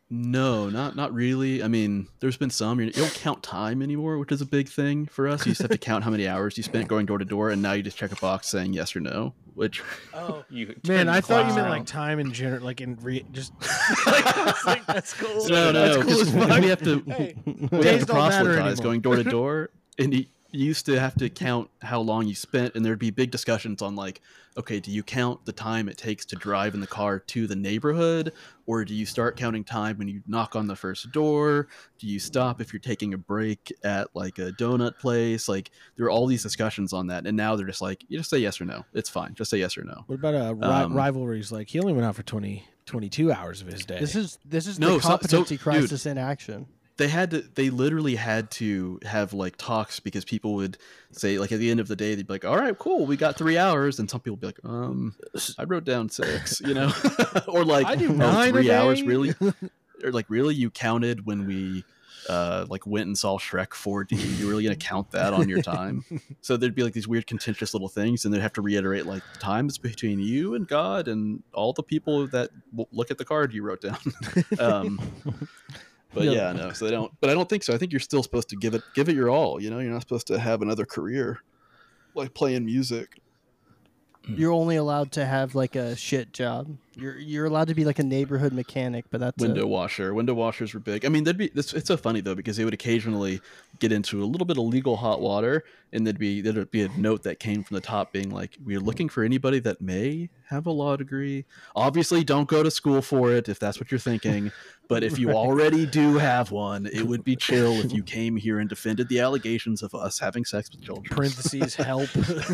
No, not not really. I mean, there's been some. You don't count time anymore, which is a big thing for us. You just have to count how many hours you spent going door to door, and now you just check a box saying yes or no. Which, Oh You man, turn I the thought you clock meant around. like time in general, like in re- just. like, it's like, that's cool. no, no, That's no, cool as because fuck. we have to Hey, we days have to don't matter proselytize anymore. going door to door, and you you used to have to count how long you spent, and there'd be big discussions on like, okay, do you count the time it takes to drive in the car to the neighborhood, or do you start counting time when you knock on the first door? Do you stop if you're taking a break at like a donut place? Like there are all these discussions on that, and now they're just like, you just say yes or no. It's fine. Just say yes or no. What about uh, ri- Um, rivalries? Like he only went out for twenty, twenty-two hours of his day. This is this is No, the so- so, competency dude. crisis in action. They had to they literally had to have like talks because people would say like at the end of the day they'd be like, all right, cool, we got three hours, and some people would be like, um I wrote down six, you know. Or like, I do oh, nine a three hours day?" really. Or like, really, you counted when we uh like went and saw Shrek four D? You're really gonna count that on your time? So there'd be like these weird contentious little things, and they'd have to reiterate like the time is between you and God and all the people that w- look at the card you wrote down. um But Yeah. yeah, no. So they don't. But I don't think so. I think you're still supposed to give it give it your all. You know, you're not supposed to have another career like playing music. You're only allowed to have like a shit job. You're you're allowed to be like a neighborhood mechanic, but that's Window it. washer. Window washers were big. I mean, there'd be. It's, it's so funny though because they would occasionally get into a little bit of legal hot water, and there'd be there'd be a note that came from the top being like, "We're looking for anybody that may have a law degree. Obviously, don't go to school for it if that's what you're thinking. But if you already do have one, it would be chill if you came here and defended the allegations of us having sex with children." Parentheses help.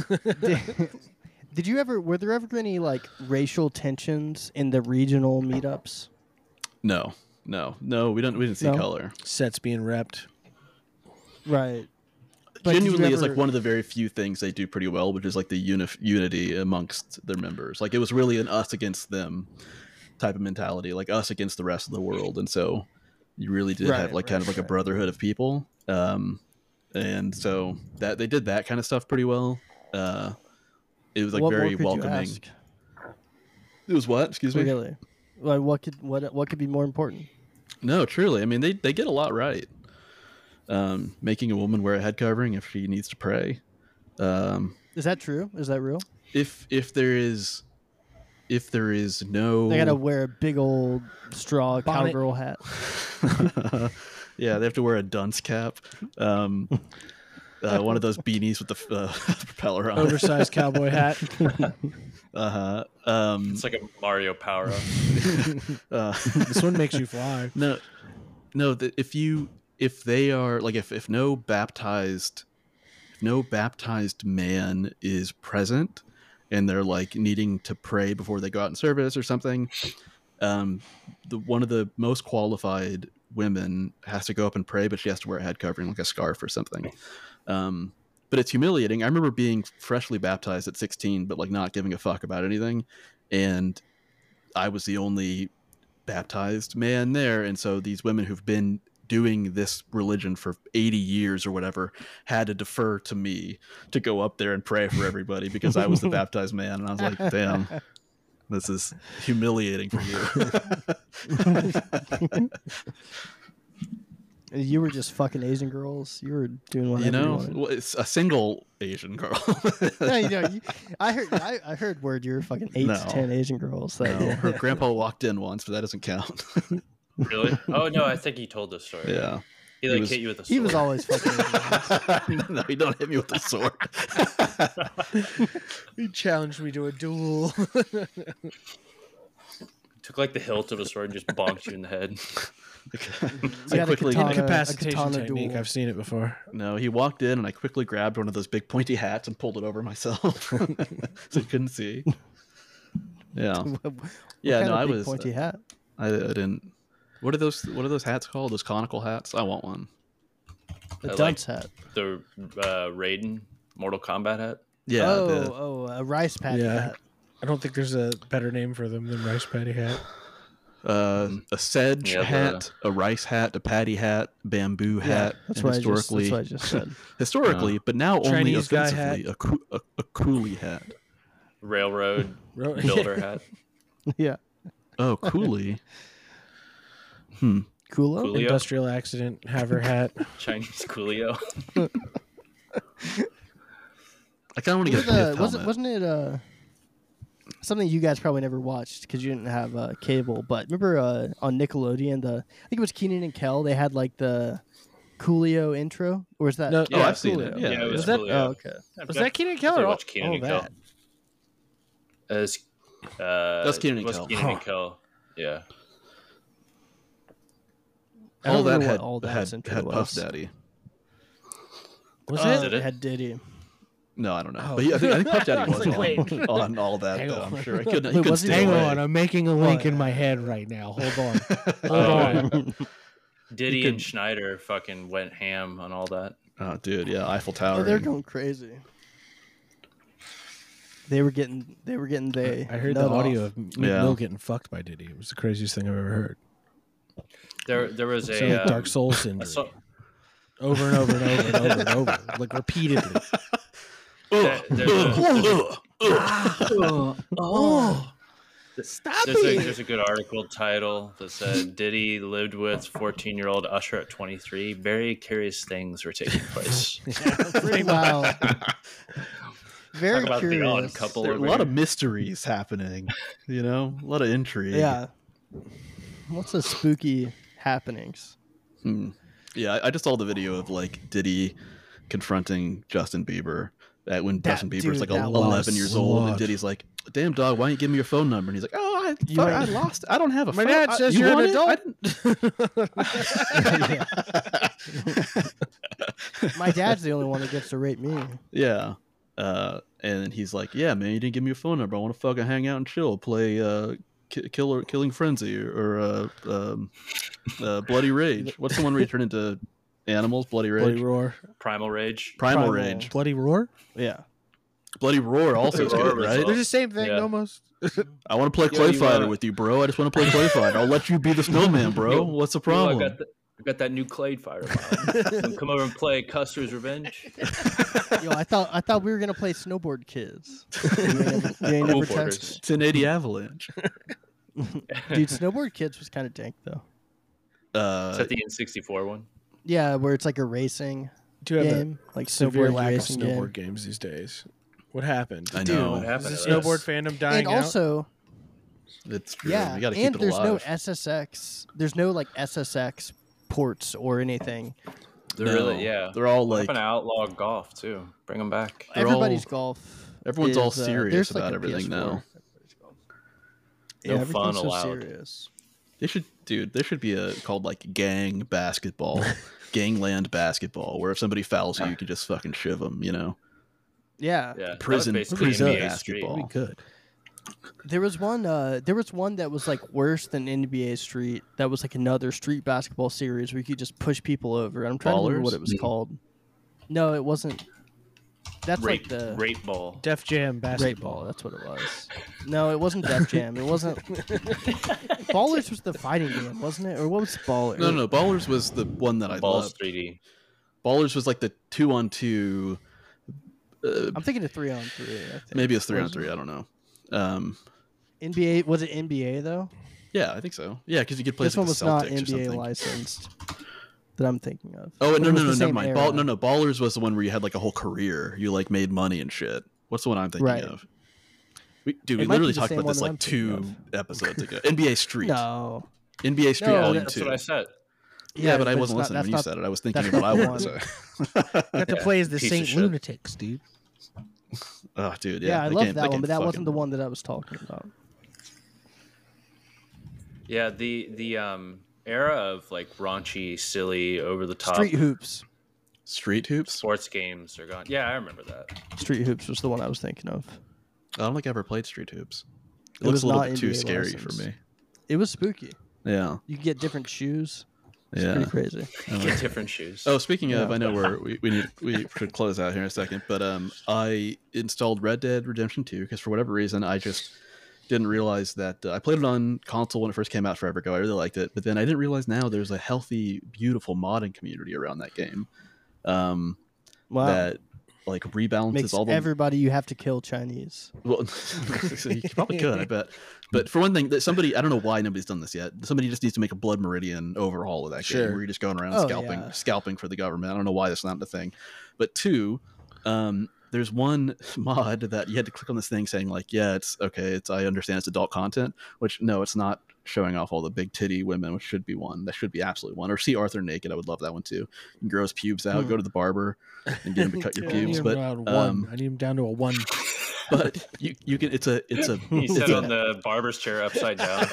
Did you ever? Were there ever any like racial tensions in the regional meetups? No, no, no. We don't. We didn't see No? color. Sets being repped. Right. But did you Genuinely, it's like ever- one of the very few things they do pretty well, which is like the uni- unity amongst their members. Like it was really an us against them type of mentality, like us against the rest of the world, and so you really did Right, have like kind right, of like a right. brotherhood of people. Um, and so that they did that kind of stuff pretty well. Uh, it was like what more very could you welcoming. ask? It was what? Excuse me. Really? Like what could what what could be more important? No, truly. I mean, they they get a lot right. Um, making a woman wear a head covering if she needs to pray. Um, Is that true? Is that real? if if there is if there is no They gotta wear a big old straw Bonnet. cowgirl hat. yeah, they have to wear a dunce cap. Um, uh, one of those beanies with the f- uh, propeller on. it. Oversized cowboy hat. Uh-huh. Um, It's like a Mario power up. uh, This one makes you fly. no, no. The, if you if they are like if if no baptized if no baptized man is present and they're like needing to pray before they go out in service or something, um, the one of the most qualified women has to go up and pray, but she has to wear a head covering like a scarf or something. Um, but it's humiliating. I remember being freshly baptized at sixteen, but like not giving a fuck about anything, and I was the only baptized man there, and so these women who've been doing this religion for eighty years or whatever had to defer to me to go up there and pray for everybody because I was the baptized man, and I was like, damn, this is humiliating for you. You were just fucking Asian girls. You were doing whatever You know, wanted. well, it's a single Asian girl. No, you know, you, I heard I, I heard word you were fucking eight No. to ten Asian girls. That No, her grandpa walked in once, but that doesn't count. Really? Oh no, I think he told this story. Yeah. He like was- hit you with a sword. he was always fucking Asian girls. No, you don't hit me with a sword. He challenged me to a duel. Took like the hilt of a sword and just bonked you in the head. You I had a quickly katana- Incapacitation katana technique. duel. I've seen it before. No, he walked in and I quickly grabbed one of those big pointy hats and pulled it over myself so he couldn't see. Yeah. What Yeah, kind no, of I big was pointy hat. I, I didn't What are those what are those hats called? Those conical hats? I want one. A I like- dunce hat. The uh, Raiden Mortal Kombat hat. Yeah, oh, the, oh, a rice patty Yeah. hat. I don't think there's a better name for them than rice patty hat. uh, a sedge Yeah, the- hat, a rice hat, a patty hat, bamboo Yeah, hat, that's and what I just. historically That's what I just said. historically, but now only Chinese guy offensively a, coo- a, a coolie hat. Railroad Ro- builder hat. Yeah. Oh, coolie. Hmm. Coolio. Coolio? Industrial accident. Have her hat. Chinese Coolio. I kind of want to get a Remember pith the- wasn't helmet. wasn't it uh something you guys probably never watched because you didn't have uh, cable? But remember uh, on Nickelodeon, the I think it was Keenan and Kel. They had like the Coolio intro, or is that? No, Oh, Yeah, I've seen it. Coolio. Yeah, Yeah, it was Was that- Coolio. Oh, okay. Was that Keenan and Definitely Kel? or watch Keenan all and Kel. that? As uh, That's Keenan and it was Kel. Keenan and Huh. Kel. Yeah. I don't All that remember had what all had, that's intro had was. Puff Daddy. Was Uh, it? Did it it? had Diddy. No, I don't know. Oh. But yeah, I think, I think Puff I Daddy was was like, on, wait. on all that. Hang Though, on. I'm sure. I couldn't. Wait, He couldn't was he- stay Hang away. on, I'm making a link Oh, in yeah. my head right now. Hold on. Hold Oh, on. Diddy could- and Schneider fucking went ham on all that. Oh, dude, yeah, Eiffel Tower. Oh, they're going crazy. They were getting. They were getting. They. I heard the nut audio off. of Meek Yeah. Mill getting fucked by Diddy. It was the craziest thing I've ever heard. There, there was So a like um, Dark Souls I syndrome. saw- Over and over and over and over and over, like repeatedly. there- there's a- Oh, stop There's a, it! there's a good article title that said Diddy lived with fourteen-year-old Usher at twenty-three. Very curious things were taking place. Pretty Wow. Very Talk about the odd curious. couple. There are a over lot here. of mysteries happening. You know, a lot of intrigue. Yeah. What's the spooky happenings? Hmm. Yeah, I, I just saw the video of like Diddy confronting Justin Bieber at when That- Justin Bieber's dude, like that eleven was years old, and odd. Diddy's like, "Damn dog, why don't you give me your phone number?" And he's like, "Oh, I, You fuck, ain't- I lost. I don't have a My phone. dad I- says you you're an want it? adult." I didn't-" My dad's the only one that gets to rape me. Yeah. Uh, and he's like, "Yeah, man, you didn't give me your phone number. I want to fucking hang out and chill, play uh, ki- Killer Killing Frenzy or, or uh, um, uh, Bloody Rage. What's the one where you turn into animals? Bloody Rage, Bloody Roar. Primal Rage. Primal, Primal. Rage, Bloody Roar? Yeah. Bloody Roar. Also is Bloody Roar good, was right? awesome. They're the same thing Yeah. almost. I want to play Yo, Clay you Fighter wanna- with you, bro. I just want to play Clay Fighter. I'll let you be the snowman, bro. Yo, What's the Yo, problem? I got the, I got that new Clade Fighter. Mod. Come over and play Custer's Revenge. Yo, I thought I thought we were gonna play Snowboard Kids. You ain't never, you ain't Cool never Porters. tested. ten eighty Avalanche. Dude, Snowboard Kids was kind of dank though. Uh, Is that the N sixty-four one? Yeah, where it's like a racing Do you have a game, like severe snowboard lack of racing snowboard game. games these days? What happened? I Dude, know. What happened is to the this? snowboard fandom dying And out? also, it's true. yeah, You got to keep and it there's no alive. S S X. There's no like S S X ports or anything. They're No, really, yeah. They're all What like happened to Outlaw Golf too? Bring them back. They're Everybody's all- golf. everyone's all is, uh, serious there's, like, about a everything P S four. now. No Yeah, fun everything's so allowed. serious. They should, dude. There should be a called like gang basketball, gangland basketball, where if somebody fouls you, you can just fucking shiv them. You know, Yeah. Yeah, that was Prison- basically prison N B A Street. basketball. we could. There was one. Uh, there was one that was like worse than N B A Street. That was like another street basketball series where you could just push people over. I'm trying to remember what Ballers? it was called. No, it wasn't. That's Rape, like the rape ball. Def Jam Great basketball. Ball. That's what it was. No, it wasn't Def Jam. It wasn't. Ballers was the fighting game, wasn't it? Or what was Baller? no, no, Ballers was the one that I Balls loved. three D. Ballers was like the two on two. Uh, I'm thinking of three on three. I think. maybe it's three on Was it? three. I don't know. Um, N B A was it N B A though? yeah, I think so. Yeah, because you could play This one like, was the not Celtics or N B A something. licensed. That I'm thinking of. Oh But no it no was no the never same mind. Ball, era. no no Ballers was the one where you had like a whole career. You like made money and shit. What's the one I'm thinking Right. of? We, dude, It we might be literally the talked same about one this that like I'm thinking two episodes ago. N B A Street. No. N B A Street No, Volume That's two. what I said. Yeah, but I it's wasn't not- listening that's when you not- said it. I was thinking that's of what I not the wanted to say. Got to play as the Piece of Saint shit. Lunatics, dude. Oh, dude, Yeah, yeah. I that love game- that, one, game but that wasn't fucking- the one that I was talking about. Yeah, the the um era of like raunchy, silly, over the top Street Hoops. Street Hoops. sports games are gone. Yeah, I remember that. Street Hoops was the one I was thinking of. I don't think I ever played Street Hoops. It, It looks was a little not bit too N B A scary licensed. for me. It was spooky. Yeah, You could get different shoes. It's yeah. pretty crazy. Get different shoes. Oh, speaking of, Yeah. I know we're, we we need we should close out here in a second, but um, I installed Red Dead Redemption two because for whatever reason I just didn't realize that uh, I played it on console when it first came out forever ago. I really liked it, but then I didn't realize now there's a healthy, beautiful modding community around that game. Um, Wow. that like rebalances Makes all the everybody you have to kill Chinese. well, so you probably could, I bet. But for one thing, that somebody I don't know why nobody's done this yet. Somebody just needs to make a Blood Meridian overhaul of that Sure. game where you're just going around Oh, scalping yeah. scalping for the government. I don't know why that's not the thing. But two, um, there's one mod that you had to click on this thing saying like, yeah, it's okay, it's I understand it's adult content, which no, it's not showing off all the big titty women, which should be one. That should be absolutely one. Or see Arthur naked. I would love that one too. You can grow his pubes out, Hmm. go to the barber and get him to cut your I need pubes. him But down to um, one. I need him down to a one. but you you can it's a it's a He it's sat a, on the barber's chair upside down.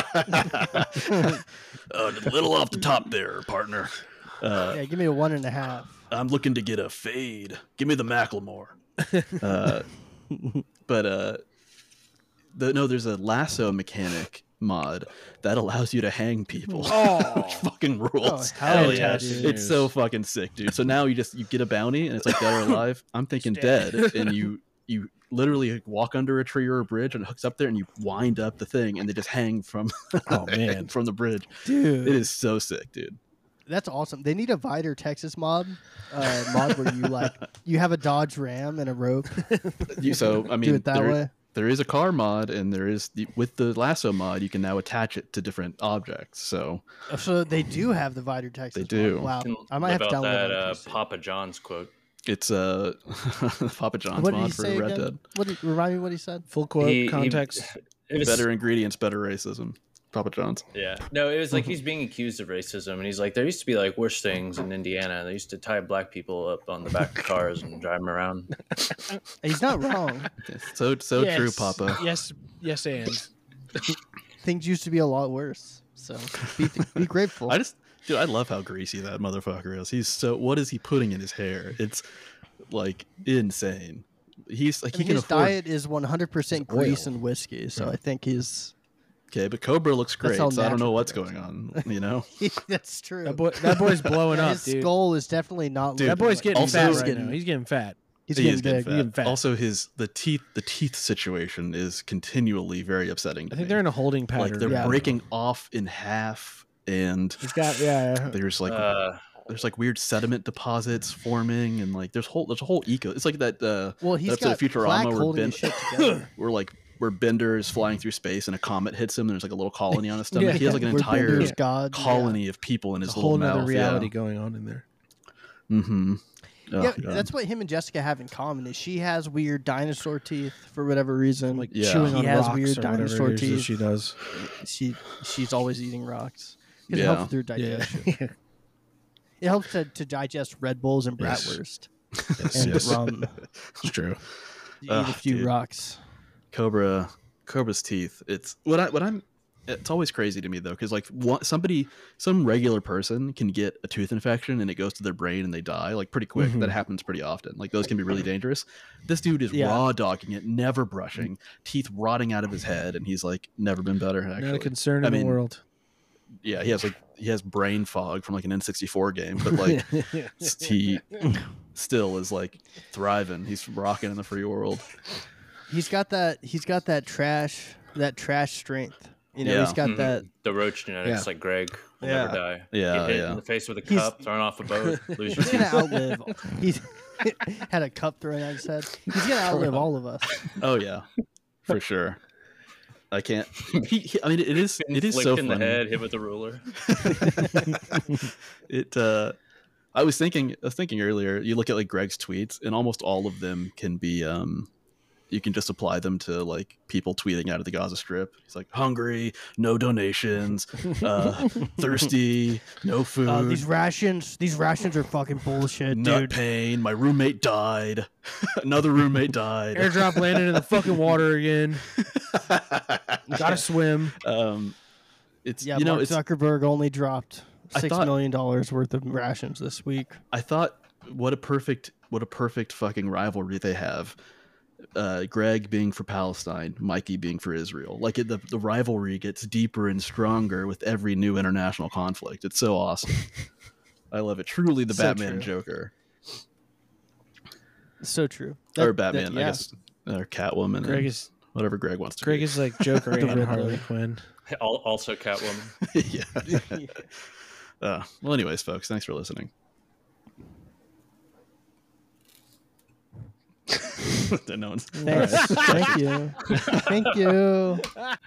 uh, a little off the top there, partner. Uh, Yeah, give me a one and a half. I'm looking to get a fade. Give me the Macklemore. Uh, but uh, the, no, there's a lasso mechanic mod that allows you to hang people. Oh. Which fucking Oh, rules. hell yeah, Fantastic dude. It's so news. fucking sick, dude. So now you just you get a bounty and it's like dead or alive. I'm thinking Dead. dead, and you you literally walk under a tree or a bridge and it hooks up there and you wind up the thing and they just hang from Oh, man. from the bridge. Dude, It is so sick, dude. that's awesome. They need a Vider Texas mod, uh, mod where you like you have a Dodge Ram and a rope. You, so I mean, Do it that there, way. there is a car mod, and there is the, with the lasso mod, you can now attach it to different objects. So So they do have the Vider Texas. They do. Mod. Wow, Can I might have to live out download that it on uh, P C. Papa John's quote. it's a uh, Papa John's What did he mod for say Red again? Dead. What did, remind me what he said? Full quote He- he- context. It was, Better ingredients, better racism. Papa John's. Yeah. No, it was like he's being accused of racism, and he's like, there used to be like worse things in Indiana. They used to tie black people up on the back of cars and drive them around. He's not wrong. So so Yes. true, Papa. Yes, yes, and Things used to be a lot worse. So be, be grateful. I just, dude, I love how greasy that motherfucker is. He's so. What is he putting in his hair? It's like insane. He's like I he mean, can his afford. diet is one hundred percent It's oil. grease and whiskey, so I think he's. Okay, but Cobra looks That's great, how so I don't know natural what's it is. going on. You know. That's true. that boy, that boy's blowing Yeah, up, his dude. skull is definitely not. Dude, That boy's getting Also- fat He's right getting- now. He's getting fat. He's He getting is getting big. fat. getting fat. Also, his the teeth the teeth situation is continually very upsetting. To I think me. they're in a holding pattern. like they're Yeah. breaking off in half, and He's got yeah. there's like Uh, there's like weird sediment deposits forming, and like there's whole there's a whole eco. It's like that uh, Well, he's episode got of Futurama plaque where holding Ben- his shit together. where like where Bender is flying through space and a comet hits him. And there's like a little colony on his stomach. Yeah, he has like an Where entire Bender's God. colony of people in his There's a little whole other mouth. reality going on in there. Yeah. Mm-hmm. Oh, Yeah, God. that's what him and Jessica have in common. Is she has weird dinosaur teeth for whatever reason. Like Yeah. chewing He on has rocks weird or whatever dinosaur it is that teeth. she does. she she's always eating rocks. 'Cause it Yeah. helps with her Yeah. digestion. It helps to, to digest Red Bulls and Yes. bratwurst yes, and yes. rum. It's true. You Ugh, eat a few dude. rocks. Cobra, Cobra's teeth. It's what I what I'm. It's always crazy to me though, because like one, somebody, some regular person can get a tooth infection and it goes to their brain and they die like pretty quick. Mhm. That happens pretty often. Like those can be really dangerous. This dude is Yeah. raw dogging it, never brushing, teeth rotting out of his head, and he's like never been better. Actually, Not a concern I in mean, the world. yeah, he has like he has brain fog from like an N sixty-four game, but like he still is like thriving. He's rocking in the free world. He's got that. He's got that trash. That trash strength. You know, Yeah. he's got mhm. that. The roach genetics, Yeah. like Greg, will Yeah. never die. Yeah, Get hit yeah. in the face with a He's- cup, thrown off a boat, lose your He's teeth. gonna outlive. He's had a cup thrown at his head. He's gonna outlive all of us. Oh yeah, for sure. I can't. He, he, I mean, it is. It is Flicked so in funny. the head, hit with a ruler. It. uh I was thinking. I was thinking earlier. You look at like Greg's tweets, and almost all of them can be. um You can just apply them to like people tweeting out of the Gaza Strip. He's like hungry, no donations, uh, thirsty, no food, Uh, these rations. These rations are fucking bullshit, nut dude. pain. My roommate died. Another roommate died. Airdrop landed in the fucking water again. Gotta swim. um, it's Yeah, you know Mark it's. Zuckerberg only dropped I six thought- million dollars worth of rations this week. I thought what a perfect what a perfect fucking rivalry they have. Uh, Greg being for Palestine, Mikey being for Israel. Like it, the the rivalry gets deeper and stronger with every new international conflict. It's so awesome. I love it. Truly, the So Batman and true. Joker, So true. or That- Batman, that- I yeah. guess, or Catwoman, Greg and is whatever Greg wants to. Greg be. is like Joker The and Riddler. Harley Quinn. Al- Also, Catwoman. yeah. Uh, well, anyways, folks, thanks for listening. no one's. Thanks. Thank you. Thank you.